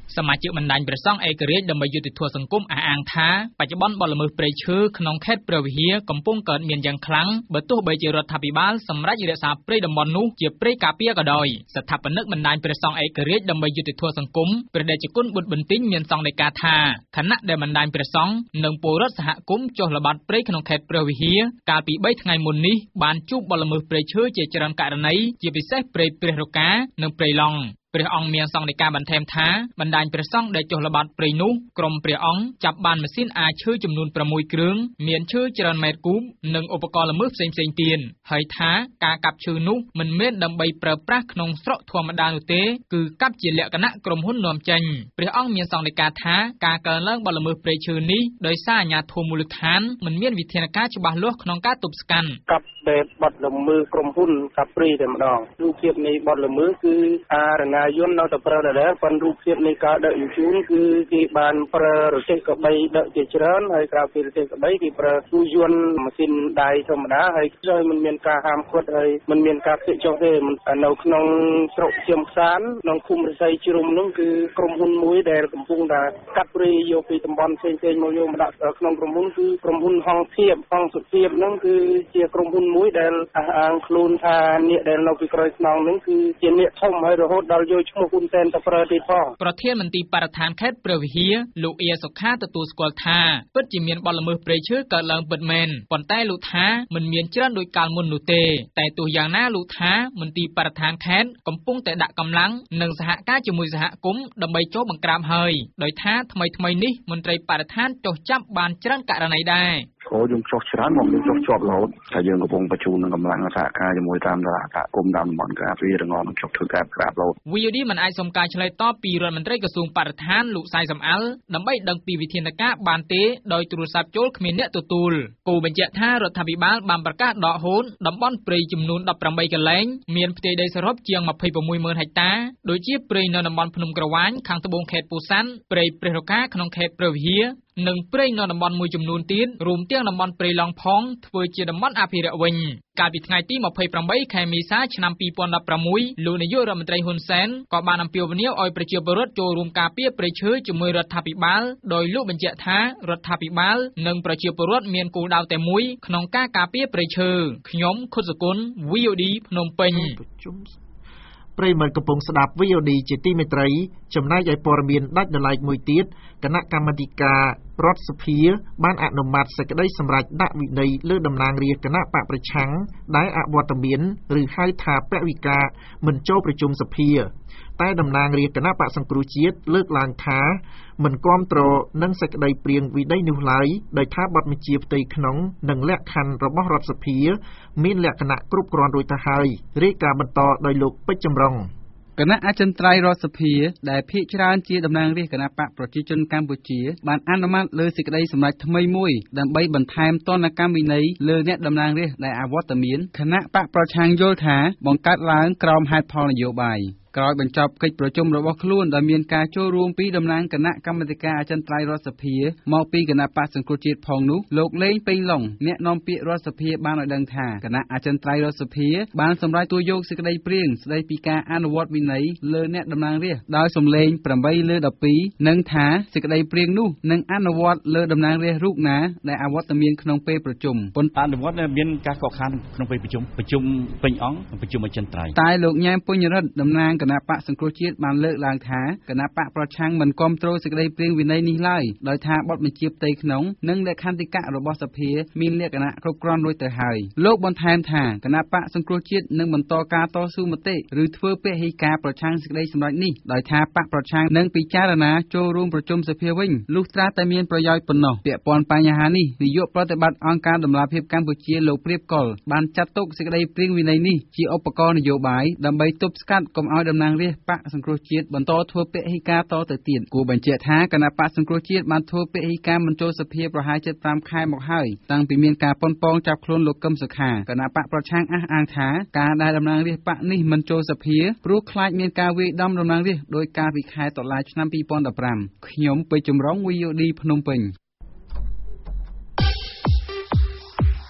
Speaker 11: សមាជិកបណ្ដាញព្រះសង្ឃឯករាជ្យដើម្បីយុត្តិធម៌សង្គមអះអាងថាបច្ចុប្បន្នបទល្មើសព្រៃឈើក្នុងខេត្តព្រះវិហារកំពុងកើតមានយ៉ាងខ្លាំងបើទោះបីជារដ្ឋាភិបាលសម្រេចរក្សាព្រៃតំបន់នោះជាព្រៃការពារក៏ដោយស្ថាបនិកបណ្ដាញព្រះសង្ឃឯករាជ្យដើម្បីយុត្តិធម៌សង្គមព្រះតេជគុណបុត្របន្ទិញមានសង្ឃដីកាថាខណៈដែលបណ្ដាញព្រះសង្ឃនិងពលរដ្ឋសហគមន៍ចុះល្បាតព្រៃក្នុងខេត្តព្រះវិហារកាលពីបីថ្ងៃមុននេះបានជួបបទល្មើសព្រៃឈើជាច្រើនករណីជាពិសេសព្រៃព្រះរកានិងព្រៃឡង់ ព្រះអង្គមានសង្ឃដីកាបន្ថែមថាបណ្ដាញព្រះសង្ឃដែលចុះល្បាតព្រៃនោះក្រុមព្រះអង្គចាប់បានម៉ាស៊ីនអាឈើចំនួនប្រាំមួយគ្រឿងមានឈើច្រើនម៉ែត្រគូបនិងឧបករណ៍ល្មើសផ្សេងៗទៀតហើយថាការកាប់ឈើនោះមិនមែនដើម្បីប្រើប្រាស់ក្នុងស្រុកធម្មតានោះទេគឺកាប់ជាលក្ខណៈក្រុមហ៊ុននាំចេញព្រះអង្គមានសង្ឃដីកាថាការកើនឡើងបទល្មើសព្រៃឈើនេះដោយសារអាជ្ញាធរមូលដ្ឋានមិនមានវិធានការច្បាស់លាស់ក្នុងការទប់ស្កាត់កាប់បែបបទល្មើសក្រុមហ៊ុនកាប់ព្រៃតែម្ដងរូបភាពនៃបទល្មើសគឺអារណាយន្តនៅតែប្រើដដែលប៉ុន្តែរូបភាពនៃការដឹកជញ្ជូនគឺគេបានប្រើរទេះកបីដឹកជាច្រើនហើយក្រៅពីរទេះកបីគេប្រើទូយន្តម៉ាស៊ីនដៃធម្មតាហើយហើយមិនមានការហាមឃាត់ហើយមិនមានការភ្ជាប់ចុះទេនៅក្នុងស្រុកជាមខ្សានក្នុងភូមិរិស័យជ្រុំនោះគឺក្រុមហ៊ុនមួយដែលកំពុងតែកាត់ព្រៃយកពីតំបន់ផ្សេងៗមកយកមកដាក់ក្នុងក្រុមហ៊ុនគឺក្រុមហ៊ុនហងធៀបហងសុភាពនោះគឺជាក្រុមហ៊ុនមួយដែលអះអាងខ្លួនថាអ្នកដែលនៅពីក្រោយខ្នងនោះគឺជាអ្នកធំហើយរហូតដល់យកឈ្មោះហ៊ុនសែនទៅប្រើទៀតផងប្រធានមន្ត្រីបរិស្ថានខេត្តព្រះវិហារលោកអៀសុខាទទួលស្គាល់ថាពិតជាមានបទល្មើសព្រៃឈើកើតឡើងពិតមែនប៉ុន្តែលោកថាមិនមានច្រើនដូចកាលមុននោះទេតែទោះយ៉ាងណាលោកថាមន្ត្រីបរិស្ថានខេត្តកំពុងតែដាក់កម្លាំងនិងសហការជាមួយសហគមន៍ដើម្បីចូលបង្ក្រាបហើយដោយថាថ្មីថ្មីនេះមន្ត្រីបរិស្ថានចុះចាប់បានច្រើនករណីដែរអូយើងចុះច្រើនមកយើងចុះជាប់រហូតតែយើងកំពុងបញ្ជូននឹងកម្លាំងសហការជាមួយតាមសហគមន៍តាមតំបន់ការវារងនឹងចុះធ្វើការក្រាបរហូត វី អូ ឌី មិនអាចសុំការឆ្លើយតបពីរដ្ឋមន្ត្រីក្រសួងបរិស្ថានលោកសៃសំអាល់ដើម្បីដឹងពីវិធានការបានទេដោយទូរស័ព្ទចូលគ្មានអ្នកទទួលគូបញ្ជាក់ថារដ្ឋាភិបាលបានប្រកាសដកហូតតំបន់ព្រៃចំនួនដប់ប្រាំបីកន្លែងមានផ្ទៃដីសរុបជាងម្ភៃប្រាំមួយម៉ឺនហិកតាដូចជាព្រៃនៅតំបន់ភ្នំក្រវាញខាងត្បូងខេត្តពោធិ៍សាត់ព្រៃព្រះរកាក្នុងខេត្តព្រះវិហារនិងព្រៃនៅតំបន់មួយចំនួនទៀតរួមទាំងតំបន់ព្រៃឡង់ផងធ្វើជាតំបន់អភិរក្សវិញកាលពីថ្ងៃទីម្ភៃប្រាំបីខែមេសាឆ្នាំពីរពាន់ដប់ប្រាំមួយលោកនាយករដ្ឋមន្ត្រីហ៊ុនសែនក៏បានអំពាវនាវឲ្យប្រជាពលរដ្ឋចូលរួមការពារព្រៃឈើជាមួយរដ្ឋាភិបាលដោយលោកបញ្ជាក់ថារដ្ឋាភិបាលនិងប្រជាពលរដ្ឋមានគោលដៅតែមួយក្នុងការការពារព្រៃឈើខ្ញុំខុតសគុណ វី អូ ឌី ភ្នំពេញប្រិយមិត្តកំពុងស្ដាប់ វី អូ ឌី ជាទីមេត្រីចំណែកឯព័ត៌មានដាច់ដោយឡែកមួយទៀតគណៈកម្មាធិការរដ្ឋសភាបានអនុម័តសេចក្តីសម្រេចដាក់វិន័យលើតំណាងរាស្ត្រគណៈបកប្រឆាំងដែលអវត្តមានឬហៅថាពវិការមិនចូលប្រជុំសភាតែតំណាងរាស្ត្រគណៈបកសង្គ្រោះជាតិលើកឡើងថាមិនគាំទ្រនឹងសេចក្តីព្រាងវិន័យនោះឡើយដោយថាបទបញ្ជាផ្ទៃក្នុងនិងលក្ខខណ្ឌរបស់រដ្ឋសភាមានលក្ខណៈគ្រប់គ្រាន់រួចទៅហើយរាយការណ៍បន្តដោយលោកពេជ្រចម្រុងគណៈអចិន្ត្រៃយ៍រដ្ឋសភាដែលភាគច្រើនជាតំណាងរាស្ត្រគណៈបកប្រជាជនកម្ពុជាបានអនុម័តលើសេចក្តីសម្រេចថ្មីមួយដើម្បីបន្ថែមទណ្ឌកម្មវិន័យលើអ្នកតំណាងរាស្ត្រដែលអវត្តមានគណៈបកប្រឆាំងយល់ថាបង្កើតឡើងក្រោមហេតុផលនយោបាយក្រោយបញ្ចប់កិច្ចប្រជុំរបស់ខ្លួនដែលមានការចូលរួមពីតំណាងគណៈកម្មាធិការអចិន្ត្រៃយ៍រដ្ឋសភាមកពីគណៈបកសង្គ្រោះជាតិផងនោះលោកលេងពេញឡុងអ្នកនាំពាក្យរដ្ឋសភាបានឲ្យដឹងថាគណៈអចិន្ត្រៃយ៍រដ្ឋសភាបានសម្រេចទទួលយកសេចក្តីព្រាងស្តីពីការអនុវត្តវិន័យលើអ្នកតំណាងរាស្ត្រដោយសំឡេងប្រាំបីលើដប់ពីរនិងថាសេចក្តីព្រាងនោះនឹងអនុវត្តលើតំណាងរាស្ត្ររូបណាដែលអវត្តមានក្នុងពេលប្រជុំប៉ុន្តែអនុវត្តមានការកកខានក្នុងពេលប្រជុំប្រជុំពេញអង្គប្រជុំអចិន្ត្រៃយ៍តែលោកញ៉ែមពុញរិទ្ធតំណាងគណៈបកសង្គ្រោះជាតិបានលើកឡើងថាគណៈបកប្រឆាំងមិនគាំទ្រសេចក្តីព្រាងវិន័យនេះឡើយដោយថាបទបញ្ជាផ្ទៃក្នុងនិងលក្ខន្តិកៈរបស់សភាមានលក្ខណៈគ្រប់គ្រាន់រួចទៅហើយលោកបន្ថែមថាគណៈបកសង្គ្រោះជាតិនឹងបន្តការតស៊ូមតិឬធ្វើពហិការប្រឆាំងសេចក្តីសម្រេចនេះដោយថាបកប្រឆាំងនឹងពិចារណាចូលរួមប្រជុំសភាវិញលុះត្រាតែមានប្រយោជន៍ប៉ុណ្ណោះពាក់ព័ន្ធបញ្ហានេះនាយកប្រតិបត្តិអង្គការដំណាភិបកម្ពុជាលោកព្រាបកុលបានចាត់ទុកសេចក្តីព្រាងវិន័យនេះជាឧបករណ៍នយោបាយដើម្បីទប់ស្កាត់កុំឲ្យតំណាងរាស្ត្របកសង្គ្រោះជាតិបន្តធ្វើពហិការតទៅទៀតគួរបញ្ជាក់ថាគណៈបកសង្គ្រោះជាតិបានធ្វើពហិការមិនចូលសភាប្រហែលជិតប្រាំខែមកហើយតាំងពីមានការប៉ុនប៉ងចាប់ខ្លួនលោកកឹមសុខាគណៈបកប្រឆាំងអះអាងថាការដែលតំណាងរាស្ត្របកនេះមិនចូលសភាព្រោះខ្លាចមានការវាយដំតំណាងរាស្ត្រដោយការពីខែតុលាឆ្នាំពីរពាន់ដប់ប្រាំខ្ញុំពេជ្រចម្រុង វី អូ ឌី ភ្នំពេញ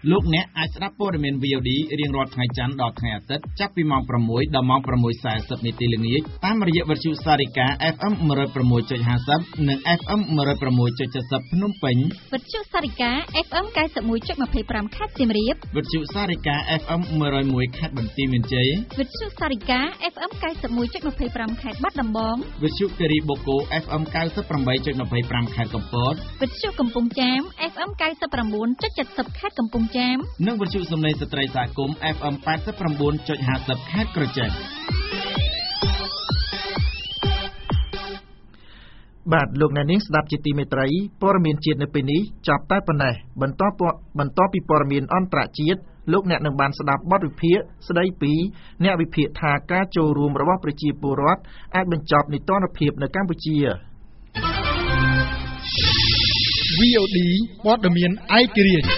Speaker 6: លោកអ្នកអាចស្ដាប់ព័ត៌មាន វី អូ ឌី រៀងរាល់ថ្ងៃច័ន្ទដល់ថ្ងៃអាទិត្យចាប់ពីម៉ោងប្រាំមួយដល់ម៉ោងប្រាំមួយសាសិបនាទីល្ងាចតាមរយៈវិទ្យុសារិកា เอฟ เอ็ม one oh six point five zero និង เอฟ เอ็ม one oh six point seven zero ភ្នំពេញ
Speaker 7: វិទ្យុសារិកា เอฟ เอ็ม ninety-one point two five ខេត្តសៀមរាប
Speaker 6: វិទ្យុសារិកា เอฟ เอ็ม one oh one ខេត្តបន្ទាយមានជ័យ
Speaker 7: វិទ្យុសារិកា เอฟ เอ็ม ninety-one point two five ខេត្តបាត់ដំបង
Speaker 6: វិទ្យុគិរីបូកូ เอฟ เอ็ม ninety-eight point two five ខេត្តកំពត
Speaker 7: វិទ្យុកំពង់ចាម เอฟ เอ็ม ninety-nine point seven zero ខេត្តកំពង់ចាម
Speaker 6: និងវិទ្យុសំឡេងស្ត្រីសហគមន៍ เอฟ เอ็ม eighty-nine point five zero ខេត្តក្រចេះ
Speaker 1: បាទលោកអ្នកនាងស្ដាប់ជាទីមេត្រីព័ត៌មានជាតិនៅពេលនេះចាប់តែប៉ុណ្ណេះបន្តបន្តពីព័ត៌មានអន្តរជាតិលោកអ្នកនឹងបានស្ដាប់បទវិភាគស្ដីពីអ្នកវិភាគថាការចូលរួមរបស់ប្រជាពលរដ្ឋអាចបញ្ចប់នីតិរដ្ឋភាពនៅកម្ពុជា
Speaker 12: វី អូ ឌី ព័ត៌មានឯករាជ្យ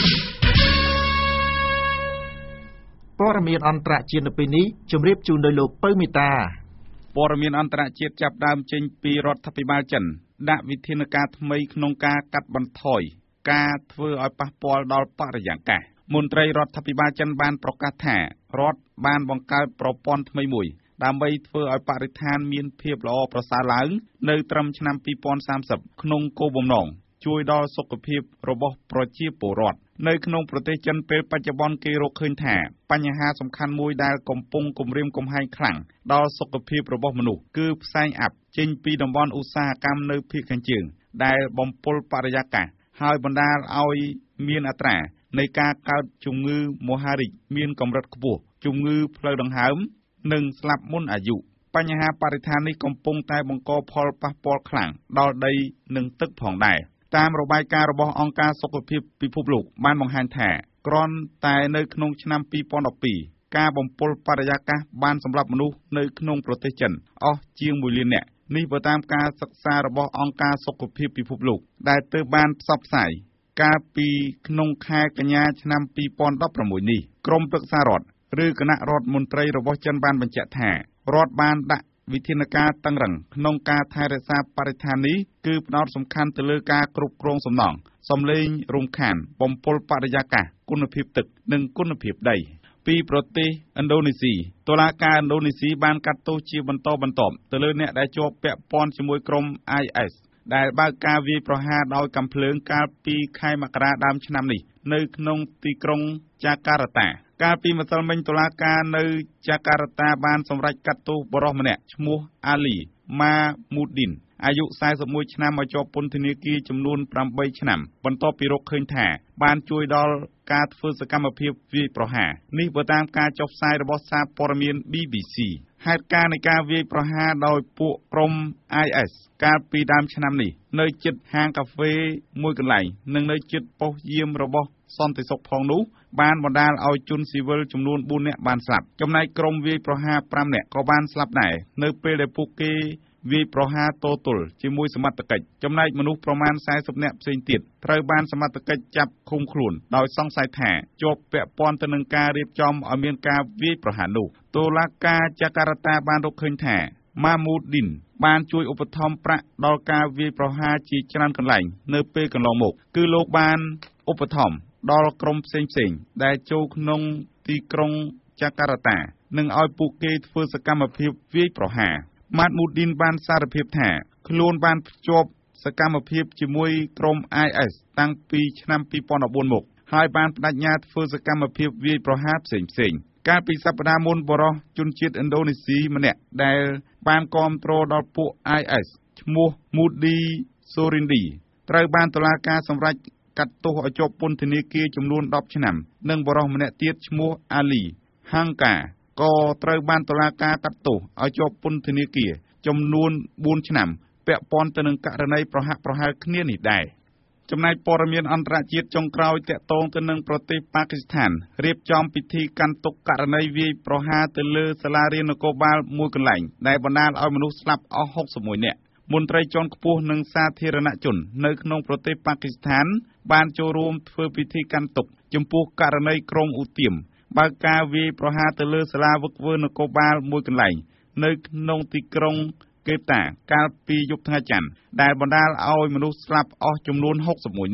Speaker 1: ព័ត៌មានអន្តរជាតិនៅពេលនេះជម្រាបជូនដោយលោកពៅមេតា
Speaker 13: ព័ត៌មានអន្តរជាតិចាប់ដើមចេញពីរដ្ឋាភិបាលចិនដាក់វិធានការថ្មីក្នុងការកាត់បន្ថយការធ្វើឲ្យប៉ះពាល់ដល់បរិយាកាសមន្ត្រីរដ្ឋាភិបាលចិនបានប្រកាសថារដ្ឋបានបង្កើតប្រព័ន្ធថ្មីមួយដើម្បីធ្វើឲ្យបរិស្ថានមានភាពល្អប្រសើរឡើងនៅត្រឹមឆ្នាំtwo thousand thirtyក្នុងគោលបំណងជួយដល់សុខភាពរបស់ប្រជាពលរដ្ឋនៅក្នុងប្រទេសចិនពេលបច្ចុប្បន្នគេរកឃើញថាបញ្ហាសំខាន់មួយដែលកំពុងគំរាមកំហែងខ្លាំងដល់សុខភាពរបស់មនុស្សគឺផ្សែងអាប់ចេញពីតំបន់ឧស្សាហកម្មនៅភាគខាងជើងដែលបំពុលបរិយាកាសហើយបណ្ដាលឲ្យមានអត្រានៃការកើតជំងឺមហារីកមានកម្រិតខ្ពស់ជំងឺផ្លូវដង្ហើមនិងស្លាប់មុនអាយុបញ្ហាបរិស្ថាននេះកំពុងតែបង្កផលប៉ះពាល់ខ្លាំងដល់ដីនិងទឹកផងដែរតាមរបាយការណ៍របស់អង្គការសុខភាពពិភពលោកបានបង្ហាញថាគ្រាន់តែនៅក្នុងឆ្នាំtwo thousand twelveការបំពុលបរិយាកាសបានសម្លាប់មនុស្សនៅក្នុងប្រទេសចិនអស់ជាងoneលាននាក់នេះបើតាមការសិក្សារបស់អង្គការសុខភាពពិភពលោកដែលទើបបានផ្សព្វផ្សាយកាលពីក្នុងខែកញ្ញាឆ្នាំtwo thousand sixteenនេះក្រមប្រឹក្សារដ្ឋឬគណៈរដ្ឋមន្ត្រីរបស់ចិនបានបញ្ជាក់ថារដ្ឋបានដាក់វិធានការតឹងរ៉ឹងក្នុងការថែរក្សាបរិស្ថាននេះគឺផ្ដោតសំខាន់ទៅលើការគ្រប់គ្រងសំណង់សំឡេងរំខានបំពុលបរិយាកាសគុណភាពទឹកនិងគុណភាពដីពីប្រទេសឥណ្ឌូនេស៊ីតុលាការឥណ្ឌូនេស៊ីបានកាត់ទោសជាបន្តបន្ទាប់ទៅលើអ្នកដែលជាប់ពាក់ព័ន្ធជាមួយក្រុម I S ដែលបើកការវាយប្រហារដោយកាំភ្លើងកាលពីខែមករាដើមឆ្នាំនេះនៅក្នុងទីក្រុងចាការតាកាលពីម្សិលមិញតុលាការនៅចាការតាបានសម្រេចកាត់ទោសបុរសម្នាក់ឈ្មោះអាលីម៉ាមូឌីនអាយុforty-oneឆ្នាំឲ្យជាប់ពន្ធនាគារចំនួនeightឆ្នាំបន្ទាប់ពីរកឃើញថាបានជួយដល់ការធ្វើសកម្មភាពវាយប្រហារនេះបើតាមការចុះផ្សាយរបស់សារព័ត៌មាន B B C ហេតុការណ៍នៃការវាយប្រហារដោយពួកក្រុម I S កាលពីដើមឆ្នាំនេះនៅជិតហាងកាហ្វេមួយកន្លែងនិងនៅជិតប៉ុស្តិ៍យាមរបស់សន្តិសុខផងនោះបានបណ្ដាលឲ្យជនស៊ីវិលចំនួនfourនាក់បានស្លាប់ចំណែកក្រុមវាយប្រហារfiveនាក់ក៏បានស្លាប់ដែរនៅពេលដែលពួកគេវាយប្រហារតទល់ជាមួយសមត្ថកិច្ចចំណែកមនុស្សប្រមាណfortyនាក់ផ្សេងទៀតត្រូវបានសមត្ថកិច្ចចាប់ឃុំខ្លួនដោយសង្ស័យថាជាប់ពាក់ព័ន្ធទៅនឹងការរៀបចំឲ្យមានការវាយប្រហារនោះតុលាការចាការតាបានរកឃើញថាម៉ាមូឌីនបានជួយឧបត្ថម្ភប្រាក់ដល់ការវាយប្រហារជាច្រើនកន្លែងនៅពេលកន្លងមកគឺលោកបានឧបត្ថម្ភដល់ក្រុមផ្សេងៗដែលចូលក្នុងទីក្រុងចាការតានិងឲ្យពួកគេធ្វើសកម្មភាពវាយប្រហារម៉ាត់មូឌីនបានសារភាពថាខ្លួនបានភ្ជាប់សកម្មភាពជាមួយក្រុម I S តាំងពីឆ្នាំtwo thousand fourteenមកហើយបានបដិញ្ញាធ្វើសកម្មភាពវាយប្រហារផ្សេងៗកាលពីសប្តាហ៍មុនបរិសុទ្ធជនជាតិឥណ្ឌូនេស៊ីម្នាក់ដែលបានគាំទ្រដល់ពួក I S ឈ្មោះ Moody Sorindi ត្រូវបានតុលាការសម្រេចកាត់ទោសឲ្យជាប់ពន្ធនាគារចំនួនtenឆ្នាំនិងបរិសុទ្ធម្នាក់ទៀតឈ្មោះ Ali Hangka ក៏ត្រូវបានតុលាការកាត់ទោសឲ្យជាប់ពន្ធនាគារចំនួនfourឆ្នាំពាក់ព័ន្ធទៅនឹងករណីប្រហាក់ប្រហែលគ្នានេះដែរចំណែកព័ត៌មានអន្តរជាតិចុងក្រោយទាក់ទងទៅនឹងប្រទេសប៉ាគីស្ថានរៀបចំពិធីកាន់ទុក្ខករណីវាយប្រហារទៅលើសាលារៀននគរបាលមួយកន្លែងដែលបណ្ដាលឲ្យមនុស្សស្លាប់អស់sixty-oneនាក់មន្ត្រីជាន់ខ្ពស់និងសាធារណជននៅក្នុងប្រទេសប៉ាគីស្ថានបានចូលរួមធ្វើពិធីកាន់ទុក្ខចំពោះករណីក្រុមឧទាមបើកការវាយប្រហារទៅលើសាលាវឹកវើនគរបាលមួយកន្លែងនៅក្នុងទីក្រុងកេបតាកាលពីយប់ថ្ងៃច័ន្ទដែលបណ្ដាលឲ្យមនុស្សស្លាប់អស់ចំនួនsixty-oneនាក់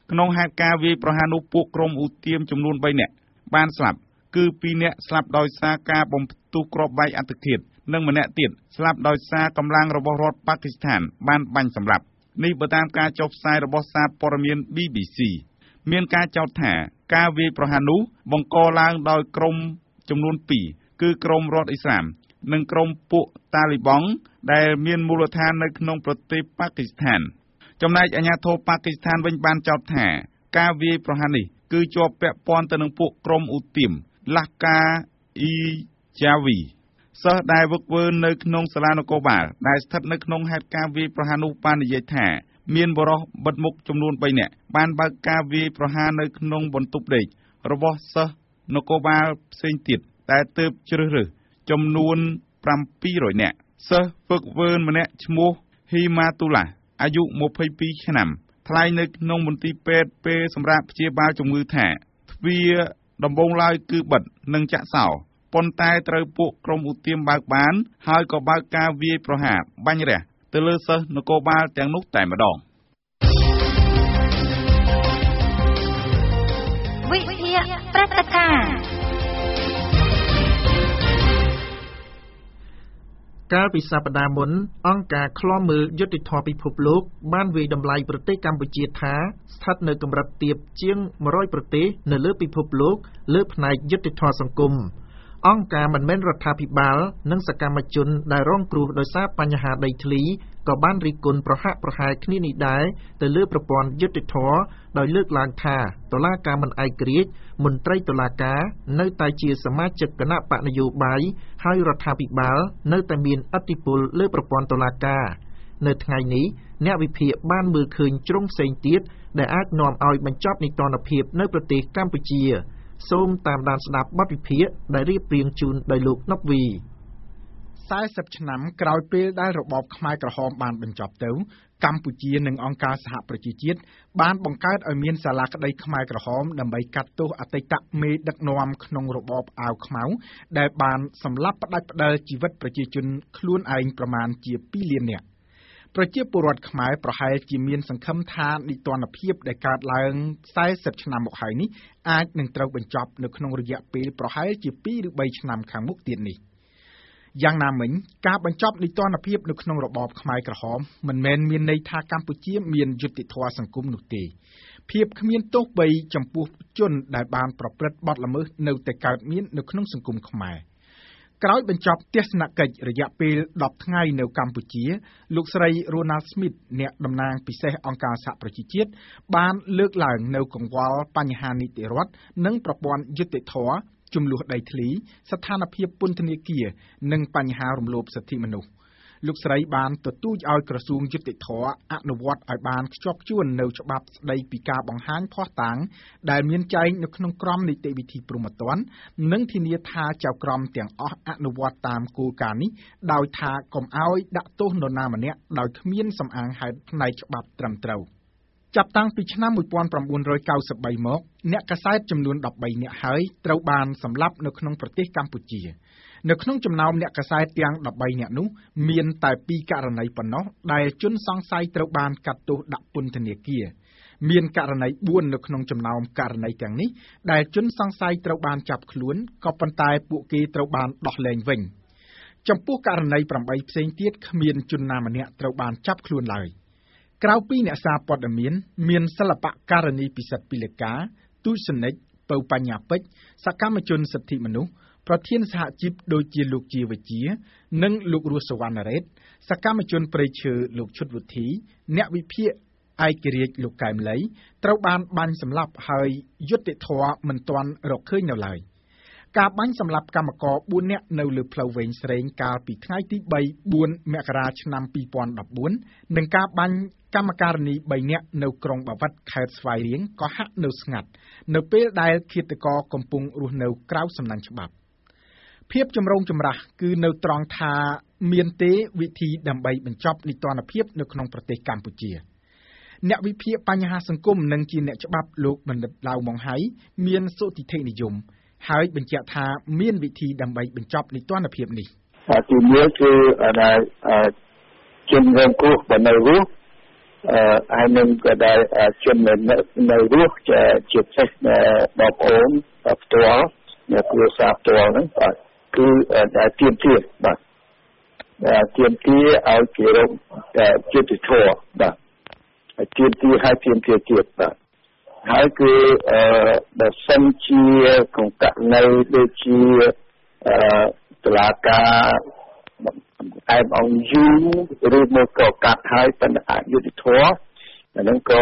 Speaker 13: ក្នុងហេតុការណ៍វាយប្រហារនោះពួកក្រុមឧទាមចំនួនបីនាក់បានស្លាប់គឺពីរនាក់ស្លាប់ដោយសារការបំផ្ទុះគ្រាប់បែកអត្តឃាតនិងម្នាក់ទៀតស្លាប់ដោយសារកម្លាំងរបស់រដ្ឋប៉ាគីស្ថានបានបាញ់សម្លាប់នេះបើតាមការចុះផ្សាយរបស់សារព័ត៌មាន ប៊ី ប៊ី ស៊ី មានការចោទថាការវាយប្រហារនោះបង្កឡើងដោយក្រុមចំនួនពីរគឺក្រុមរដ្ឋអ៊ីស្លាមនិងក្រុមពួកតាលីបង់ដែលមានមូលដ្ឋាននៅក្នុងប្រទេសប៉ាគីស្ថានចំណែកអាជ្ញាធរប៉ាគីស្ថានវិញបានចោទថាការវាយប្រហារនេះគឺជាប់ពាក់ព័ន្ធទៅនឹងពួកក្រុមឧទាមឡាកាអ៊ីយ៉ាវីសិស្សដែលវឹកវើនៅក្នុងសាលានគរបាលដែលស្ថិតនៅក្នុងហេតុការណ៍វាយប្រហារនោះបាននិយាយថាមានបរិសុទ្ធបិទមុខចំនួនបីនាក់បានបើកការវាយប្រហារនៅក្នុងបន្ទប់ដេករបស់សិស្សនគរបាលផ្សេងទៀតតែទើបជ្រើសរើសចំនួនប្រាំពីររយនាក់សិស្សវឹកវើម្នាក់ឈ្មោះហ៊ីម៉ាទូឡាអាយុម្ភៃពីរឆ្នាំថ្លែងនៅក្នុងមន្ទីរពេទ្យពេលសម្រាប់ព្យាបាលជំងឺថាទ្វារដំបូងឡើយគឺបិទនិងចាក់សោប៉ុន្តែត្រូវពួកក្រុមឧទាមបើកបានហើយក៏បើកការវាយប្រហារបាញ់រះទៅលើសិស្សនគរបាលទាំងនោះតែម្ដង
Speaker 7: វិទ្យាព្រឹត្តិការណ៍
Speaker 1: កាលពីសប្តាហ៍មុនអង្គការឃ្លាំមើលយុត្តិធម៌ពិភពលោកបានវាយតម្លៃប្រទេសកម្ពុជាថាស្ថិតនៅកម្រិតទាបជាងមួយរយប្រទេសនៅលើពិភពលោកលើផ្នែកយុត្តិធម៌សង្គមអង្គការមិនមែនរដ្ឋាភិបាលនិងសកម្មជនដែលរងគ្រោះដោយសារបញ្ហាដីធ្លីក៏បានរិះគន់ប្រហាក់ប្រហែលគ្នានេះដែរទៅលើប្រព័ន្ធយុត្តិធម៌ដោយលើកឡើងថាតុលាការមិនឯករាជ្យមន្ត្រីតុលាការនៅតែជាសមាជិកគណៈបកនយោបាយហើយរដ្ឋាភិបាលនៅតែមានឥទ្ធិពលលើប្រព័ន្ធតុលាការនៅថ្ងៃនេះអ្នកវិភាគបានមើលឃើញជ្រុងផ្សេងទៀតដែលអាចនាំឲ្យបញ្ចប់នីតិរដ្ឋភាពនៅប្រទេសកម្ពុជាសូមតាមដានស្ដាប់បទវិភាគដែលរៀបរៀងជូនដោយលោកណុកវី
Speaker 12: សែសិបឆ្នាំក្រោយពេលដែលរបបខ្មែរក្រហមបានបញ្ចប់ទៅកម្ពុជានិងអង្គការសហប្រជាជាតិបានបង្កើតឲ្យមានសាលាក្តីខ្មែរក្រហមដើម្បីកាត់ទោសអតីតមេដឹកនាំក្នុងរបបអាវខ្មៅដែលបានសម្លាប់ផ្ដាច់ផ្ដាល់ជីវិតប្រជាជនខ្លួនឯងប្រមាណជាពីរលាននាក់ប្រជាពលរដ្ឋខ្មែរប្រហែលជាមានសង្ឃឹមថានីតិរដ្ឋភាពដែលកើតឡើងសែសិបឆ្នាំមកហើយនេះអាចនឹងត្រូវបញ្ចប់នៅក្នុងរយៈពេលប្រហែលជាពីរឬបីឆ្នាំខាងមុខទៀតនេះយ៉ាងណាមិញការបញ្ចប់នីតិរដ្ឋភាពនៅក្នុងរបបខ្មែរក្រហមមិនមែនមានន័យថាកម្ពុជាមានយុត្តិធម៌សង្គមនោះទេភាពគ្មានទោសបីចំពោះជនដែលបានប្រព្រឹត្តបទល្មើសនៅតែកើតមាននៅក្នុងសង្គមខ្មែរក្រោយបញ្ចប់ទស្សនកិច្ចរយៈពេលដប់ថ្ងៃនៅកម្ពុជាលោកស្រី Ronald Smith អ្នកតំណាងពិសេសអង្គការសហប្រជាជាតិបានលើកឡើងនៅកង្វល់បញ្ហានីតិរដ្ឋនិងប្រព័ន្ធយុត្តិធម៌ជំនួសដីធ្លីស្ថានភាពពន្ធនាគារនិងបញ្ហារំលោភសិទ្ធិមនុស្សលោកស្រីបានទទូចឲ្យក្រសួងយុត្តិធម៌អនុវត្តឲ្យបានខ្ជាប់ខ្ជួននៅច្បាប់ស្តីពីការបង្ហាញភស្តុតាងដែលមានចែងនៅក្នុងក្រមនីតិវិធីព្រហ្មទណ្ឌនិងធានាថាចៅក្រមទាំងអស់អនុវត្តតាមគោលការណ៍នេះដោយថាកុំឲ្យដាក់ទោសនរណាម្នាក់ដោយគ្មានសំអាងហេតុផ្នែកច្បាប់ត្រឹមត្រូវចាប់តាំងពីឆ្នាំmột nghìn chín trăm chín mươi baមកអ្នកកាសែតចំនួនដប់បីនាក់ហើយត្រូវបានសម្លាប់នៅក្នុងប្រទេសកម្ពុជានៅក្នុងចំណោមអ្នកកាសែតទាំងដប់បីនាក់នោះមានតែពីរករណីប៉ុណ្ណោះដែលជនសង្ស័យត្រូវបានកាត់ទោសដាក់ពន្ធនាគារមានករណីបួននៅក្នុងចំណោមករណីទាំងនេះដែលជនសង្ស័យត្រូវបានចាប់ខ្លួនក៏ប៉ុន្តែពួកគេត្រូវបានដោះលែងវិញចំពោះករណីប្រាំបីផ្សេងទៀតគ្មានជនណាម្នាក់ត្រូវបានចាប់ខ្លួនឡើយក្រៅពីអ្នកសារព័ត៌មានមានសិល្បករនីពិសិដ្ឋពីលកាទូសនិកពៅបញ្ញាពេជ្រសកម្មជនសិទ្ធិមនុស្សប្រធានសហជីពដូចជាលោកជាវិជានិងលោករស់សវណ្ណរ៉េតសកម្មជនព្រៃឈើលោកឈុតវុធីអ្នកវិភាគឯករាជ្យលោកកែមលីត្រូវបានបាញ់សម្លាប់ហើយយុត្តិធម៌មិនទាន់រកឃើញនៅឡើយការបាញ់សម្លាប់កម្មករបួននាក់នៅលើផ្លូវវែងស្រេងកាលពីថ្ងៃទីបី បួនមករាឆ្នាំពីរពាន់ដប់បួននិងការបាញ់កម្មការិនីបីនាក់នៅក្រុងបាវិតខេត្តស្វាយរៀងក៏ហាក់នៅស្ងាត់នៅពេលដែលឃាតករកំពុងរស់នៅក្រៅសំណាញ់ច្បាប់ភាពចម្រូងចម្រាសគឺនៅត្រង់ថាមានទេវិធីដើម្បីបញ្ចប់នីតិរដ្ឋភាពនៅក្នុងប្រទេសកម្ពុជាអ្នកវិភាគបញ្ហាសង្គមនិងជាអ្នកច្បាប់លោកបណ្ឌិតឡាវម៉ុងហៃមានសុតិធិនិយមហើយបញ្ជាក់ថាមានវិធីដើម្បីបញ្ចប់នីតិរដ្ឋភាពនេះ
Speaker 3: ទីមួយគឺដែលជនរងគ្រោះបើនៅរស់
Speaker 10: ai nên cái đại chuyên mình nơi ruột chia sẻ bảo ổnตัวเนี่ยคือสาตัวนั้นคือได้เตรียมเทียบแบบเตรียมที่เอาเกี่ยวกับจุดทั่วแบบเตรียมที่ให้เตรียมเทียบเทียบแบบให้คือแบบสัญชีของกันในโดยที่ตลาดการไอ้บางยูหรือมันก็การให้ปัญหาอยู่ที่ทั่วนั้นก็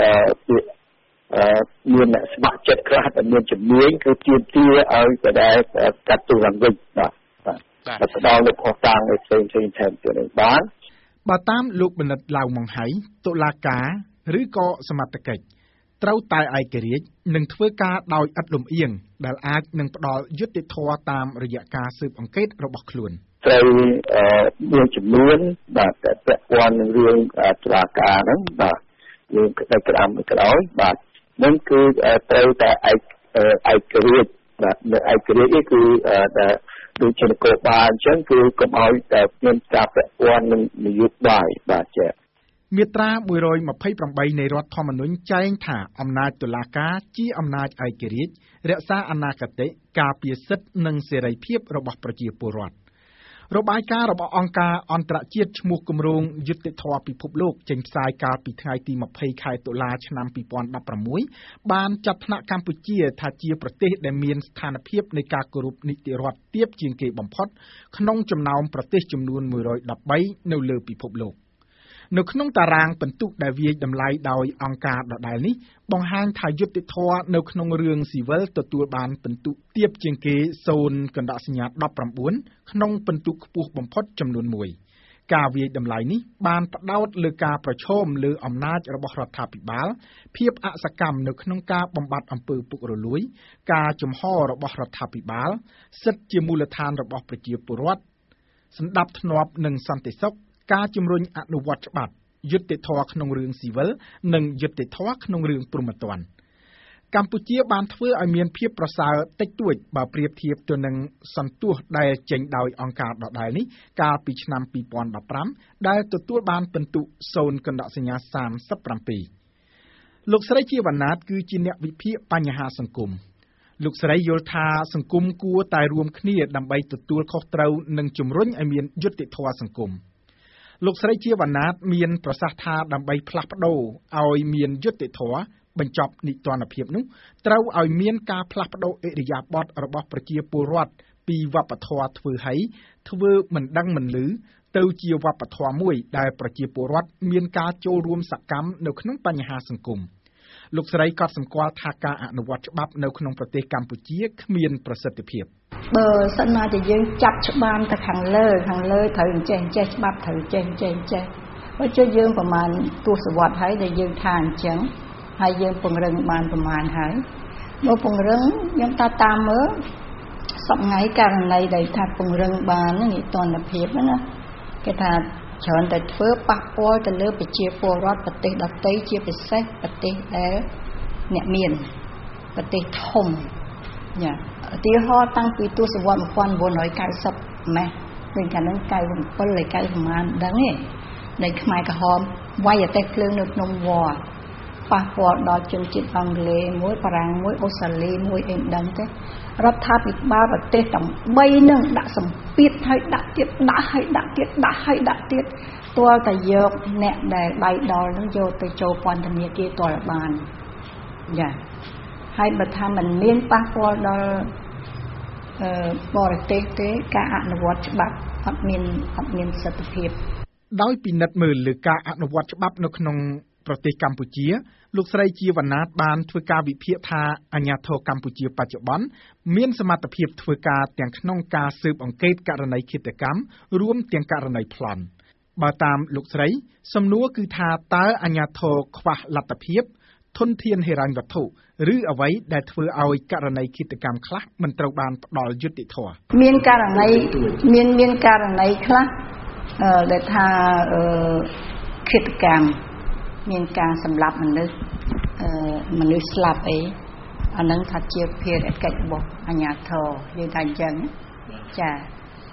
Speaker 10: មានស្ម័គ្រចិត្តខ្លះដែលមានជំនាញគឺទាមទារឲ្យក៏ដែរកាត់ទូឡើងវិញបាទបាទផ្ដល់នូវខុសតាំងឲ្យផ្សេងផ្សេងថែមទៀតបាន
Speaker 12: បើតាមលោកបណ្ឌិតឡៅម៉ុងហៃតុលាការឬក៏សមត្ថកិច្ចត្រូវតែឯករាជ្យនិងធ្វើការដោយឥតលំអៀងដែលអាចនឹងផ្ដល់យុត្តិធម៌តាមរយៈការស៊ើបអង្កេតរបស់ខ្លួន
Speaker 10: ត្រូវមានចំនួនបាទពាក់ព័ន្ធនឹងរឿងតុលាការហ្នឹងបាទយើងក្តីក្តាមក្រោយបាទនឹងគឺត្រូវតែឯកឯករាជ្យបាទឯករាជ្យគឺតែដូចជានគរបាលអញ្ចឹងគឺកុំឲ្យតែមានការពាក់ព័ន្ធនឹងនយោបាយបាទចា៎
Speaker 12: មាត្រាមួយរយម្ភៃប្រាំបីនៃរដ្ឋធម្មនុញ្ញចែងថាអំណាចតុលាការជាអំណាចឯករាជ្យរក្សាអនាគតការពារសិទ្ធិនិងសេរីភាពរបស់ប្រជាពលរដ្ឋរបាយការណ៍របស់អង្គការអន្តរជាតិឈ្មោះគម្រោងយុត្តិធម៌ពិភពលោកចេញផ្សាយកាលពីថ្ងៃទីម្ភៃខែតុលាឆ្នាំពីរពាន់ដប់ប្រាំមួយបានចាត់ថ្នាក់កម្ពុជាថាជាប្រទេសដែលមានស្ថានភាពនៃការគោរពនីតិរដ្ឋទាបជាងគេបំផុតក្នុងចំណោមប្រទេសចំនួនមួយរយដប់បីនៅលើពិភពលោកនៅក្នុងតារាងពិន្ទុដែលវាយតម្លៃដោយអង្គការដដែលនេះបង្ហាញថាយុត្តិធម៌នៅក្នុងរឿងស៊ីវិលទទួលបានពិន្ទុទាបជាងគេ ศูนย์ កណ្ដោះសញ្ញាដប់ប្រាំបួនក្នុងពិន្ទុខ្ពស់បំផុតចំនួនមួយការវាយតម្លៃនេះបានផ្ដោតលើការប្រឈមលើអំណាចរបស់រដ្ឋាភិបាលភាពអសកម្មនៅក្នុងការបំបត្តិអំពើពុករលួយការជំហររបស់រដ្ឋាភិបាលសិទ្ធិជាមូលដ្ឋានរបស់ប្រជាពលរដ្ឋសណ្ដាប់ធ្នាប់និងសន្តិសុខការជំរុញអនុវត្តច្បាប់យុត្តិធម៌ក្នុងរឿងស៊ីវិលនិងយុត្តិធម៌ក្នុងរឿងព្រហ្មទណ្ឌកម្ពុជាបានធ្វើឲ្យមានភាពប្រសើរតិចតួចបើប្រៀបធៀបទៅនឹងសន្ទុះដែលចេញដោយអង្គការដដែលនេះកាលពីឆ្នាំពីរពាន់ដប់ប្រាំដែលទទួលបានពិន្ទុ ศูนย์ កណ្ដោះសញ្ញាសាមសិបប្រាំពីរលោកស្រីជាវណ្ណាតគឺជាអ្នកវិភាគបញ្ហាសង្គមលោកស្រីយល់ថាសង្គមគួរតែរួមគ្នាដើម្បីទទួលខុសត្រូវនិងជំរុញឲ្យមានយុត្តិធម៌សង្គមលោកស្រីជាវណ្ណាតមានប្រសាសន៍ថាដើម្បីផ្លាស់ប្ដូរឲ្យមានយុត្តិធម៌បញ្ចប់នីតិរដ្ឋភាពនោះត្រូវឲ្យមានការផ្លាស់ប្ដូរឥរិយាបថរបស់ប្រជាពលរដ្ឋពីវប្បធម៌ធ្វើឲ្យធ្វើមិនដឹងមិនឮទៅជាវប្បធម៌មួយដែលប្រជាពលរដ្ឋមានការចូលរួមសកម្មនៅក្នុងបញ្ហាសង្គមលោកស្រីក៏សម្គាល់ថាការអនុវត្តច្បាប់នៅក្នុងប្រទេសកម្ពុជាគ្មានប្រសិទ្ធភាព
Speaker 14: បើសិនណាតែយើងចាប់ច្បាប់ទៅខាងលើខាងលើត្រូវអញ្ចេះអញ្ចេះច្បាប់ត្រូវចេះអញ្ចេះអញ្ចេះបើជឿយើងប្រហែលទស្សវត្សហើយដែលយើងថាអញ្ចឹងហើយយើងពង្រឹងបានប្រហែលហើយបើពង្រឹងខ្ញុំតាតាមមើលសពថ្ងៃករណីដែលថាពង្រឹងបាននេះនិទានភាពណាគេថាច្រើនតែធ្វើប៉ះពាល់ទៅលើប្រជាពលរដ្ឋប្រទេសដទៃជាពិសេសប្រទេសដែលអ្នកមានប្រទេសធំញ៉ាឧទាហរណ៍តាំងពីទសវត្សរ៍một nghìn chín trăm chín mươiម៉េះវិញកាលនោះ九สิบเจ็ดហើយ九ប្រមាណដឹងទេនៃខ្មែរក្រហមវាយអទេសភ្លើងនៅក្នុងវត្តប៉ះពាល់ដល់ជនជាតិអង់គ្លេសមួយបារាំងមួយអូស្ត្រាលីមួយអីមិនដឹងទេរដ្ឋាភិបាលប្រទេសទាំងបីនឹងដាក់សម្ពាធឲ្យដាក់ទៀតដាក់ឲ្យដាក់ទៀតដាក់ឲ្យដាក់ទៀតទាល់តែយកអ្នកដែលដៃដល់នឹងយកទៅចូលពន្ធនាគារទាល់បានចាហើយបើថាมันមានប៉ះពាល់ដល់អឺបរទេសទេការអនុវត្តច្បាប់អត់មានអត់មានសិទ្ធិភាព
Speaker 12: ដោយពិនិត្យមើលលើការអនុវត្តច្បាប់នៅក្នុងប្រទេសកម្ពុជាលោកស្រីជាវណ្ណាតបានធ្វើការវិភាគថាអាជ្ញាធរកម្ពុជាបច្ចុប្បន្នមានសមត្ថភាពធ្វើការទាំងក្នុងការស៊ើបអង្កេតករណីឃាតកម្មរួមទាំងករណីប្លន់បើតាមលោកស្រីសំណួរគឺថាតើអាជ្ញាធរខ្វះលទ្ធភាពធនធានហិរញ្ញវត្ថុឬអ្វីដែលធ្វើឲ្យករណីឃាតកម្មខ្លះមិនត្រូវបានផ្ដល់យុត្តិធម៌
Speaker 14: មានករណីមានមានករណីខ្លះអឺដែលថាអឺឃាតកម្មមានការសម្លាប់មនុស្សអឺមនុស្សស្លាប់អីអានឹងថាជាភារកិច្ចរបស់អាជ្ញាធរយើងថាអញ្ចឹងចា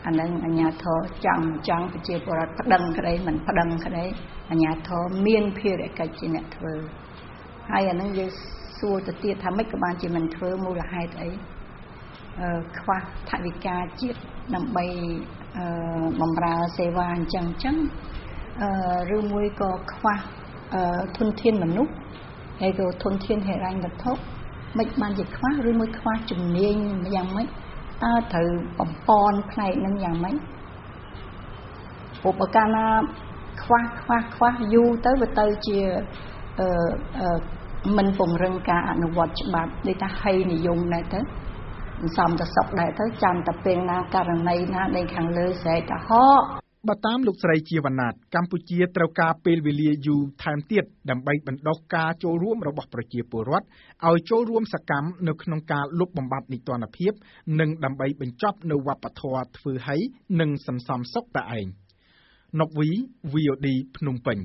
Speaker 14: អានឹងអាជ្ញាធរចាំចង់ប្រជាពលរដ្ឋប្តឹងក្តីមិនប្តឹងក្តីអាជ្ញាធរមានភារកិច្ចជាអ្នកធ្វើហើយអានឹងយើងសួរទៅទៀតថាម៉េចក៏បានជាមិនធ្វើមូលហេតុអីអឺខ្វះថវិកាជាតិដើម្បីអឺបម្រើសេវាអញ្ចឹងអញ្ចឹងអឺឬមួយក៏ខ្វះអឺធនធានមនុស្សហើយក៏ធនធានហិរញ្ញវត្ថុមិនបានជាខ្វះឬមួយខ្វះជំនាញយ៉ាងម៉េចតើត្រូវបំពន់ផ្នែកនឹងយ៉ាងម៉េចឧបករណ៍ណាខ្វះខ្វះខ្វះយូរទៅវាទៅជាអឺអឺមិនពង្រឹងការអនុវត្តច្បាប់ដូចថាហីនិយមដែរទៅសំតសុកដែរទៅចាំតែពេលណាករណីណានៃខាងលើស្រែកទៅហក
Speaker 12: បើតាមលោកស្រីជាវណ្ណាតកម្ពុជាត្រូវការពេលវេលាយូរថែមទៀតដើម្បីបណ្ដុះការចូលរួមរបស់ប្រជាពលរដ្ឋឲ្យចូលរួមសកម្មនៅក្នុងការលុបបំបាត់នីតិរដ្ឋភាពនិងដើម្បីបញ្ចប់នៅវប្បធម៌ធ្វើហីនិងសន្សំសុខតែឯងណុកវី វី អូ ឌី ភ្នំពេញ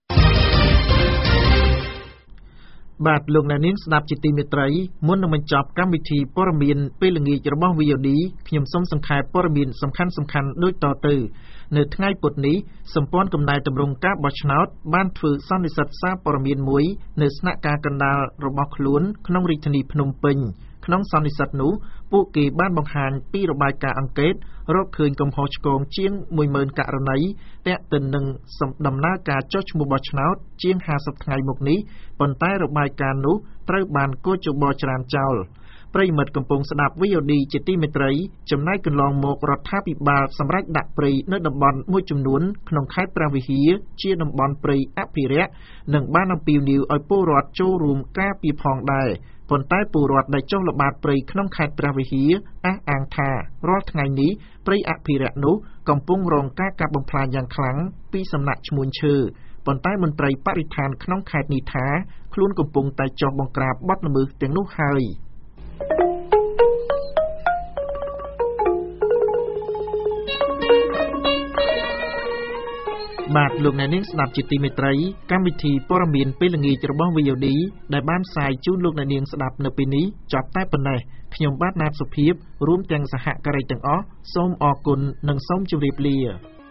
Speaker 1: បាទលោកអ្នកនាងស្ដាប់ជាទីមេត្រីមុននឹងបញ្ចប់កម្មវិធីព័ត៌មានពេលល្ងាចរបស់ វី អូ ឌី ខ្ញុំសូមសង្ខេបព័ត៌មានសំខាន់ៗដូចតទៅនៅថ្ងៃពុធនេះសម្ព័ន្ធកំណែតម្រង់ការបោះឆ្នោតបានធ្វើសន្និសីទសារព័ត៌មានមួយនៅស្នាក់ការកណ្ដាលរបស់ខ្លួនក្នុងរាជធានីភ្នំពេញក្នុងសន្និសីទនោះពួកគេបានបង្ហាញពីរបាយការណ៍អង្កេតរកឃើញកំហុសឆ្គងជាង មួយម៉ឺន ករណីទាក់ទិននឹងដំណើរការចុះឈ្មោះបោះឆ្នោតជាងห้าสิบថ្ងៃមកនេះប៉ុន្តែរបាយការណ៍នោះត្រូវបានកោជបច្រានចោលប្រិយមិត្តកំពុងស្ដាប់ វី អូ ឌី ជាទីមេត្រីចំណែកកន្លងមករដ្ឋាភិបាលសម្រាប់ដាក់ព្រៃនៅតំបន់មួយចំនួនក្នុងខេត្តព្រះវិហារជាតំបន់ព្រៃអភិរក្សនិងបានអំពាវនាវឲ្យពលរដ្ឋចូលរួមការពារផងដែរប៉ុន្តែពលរដ្ឋដែលចុះល្បាតព្រៃក្នុងខេត្តព្រះវិហារអះអាងថារាល់ថ្ងៃនេះព្រៃអភិរក្សនោះកំពុងរងការកាប់បំផ្លាញយ៉ាងខ្លាំងពីសំណាក់ឈ្មួញឈើប៉ុន្តែមន្ត្រីបរិស្ថានក្នុងខេត្តនេះថាខ្លួនកំពុងតែចុះបង្ក្រាបបទល្មើសទាំងនោះហើយបាទលោកអ្នកនាងស្ដាប់ជាទីមេត្រីកម្មវិធីព័ត៌មានពេលល្ងាចរបស់ វី អូ ឌី ដែលបានផ្សាយជូនលោកអ្នកនាងស្ដាប់នៅពេលនេះចប់តែប៉ុណ្ណេះខ្ញុំបាទណាតសុភាពរួមទាំងសហការីទាំងអស់សូមអរគុណនិងសូមជម្រាបលា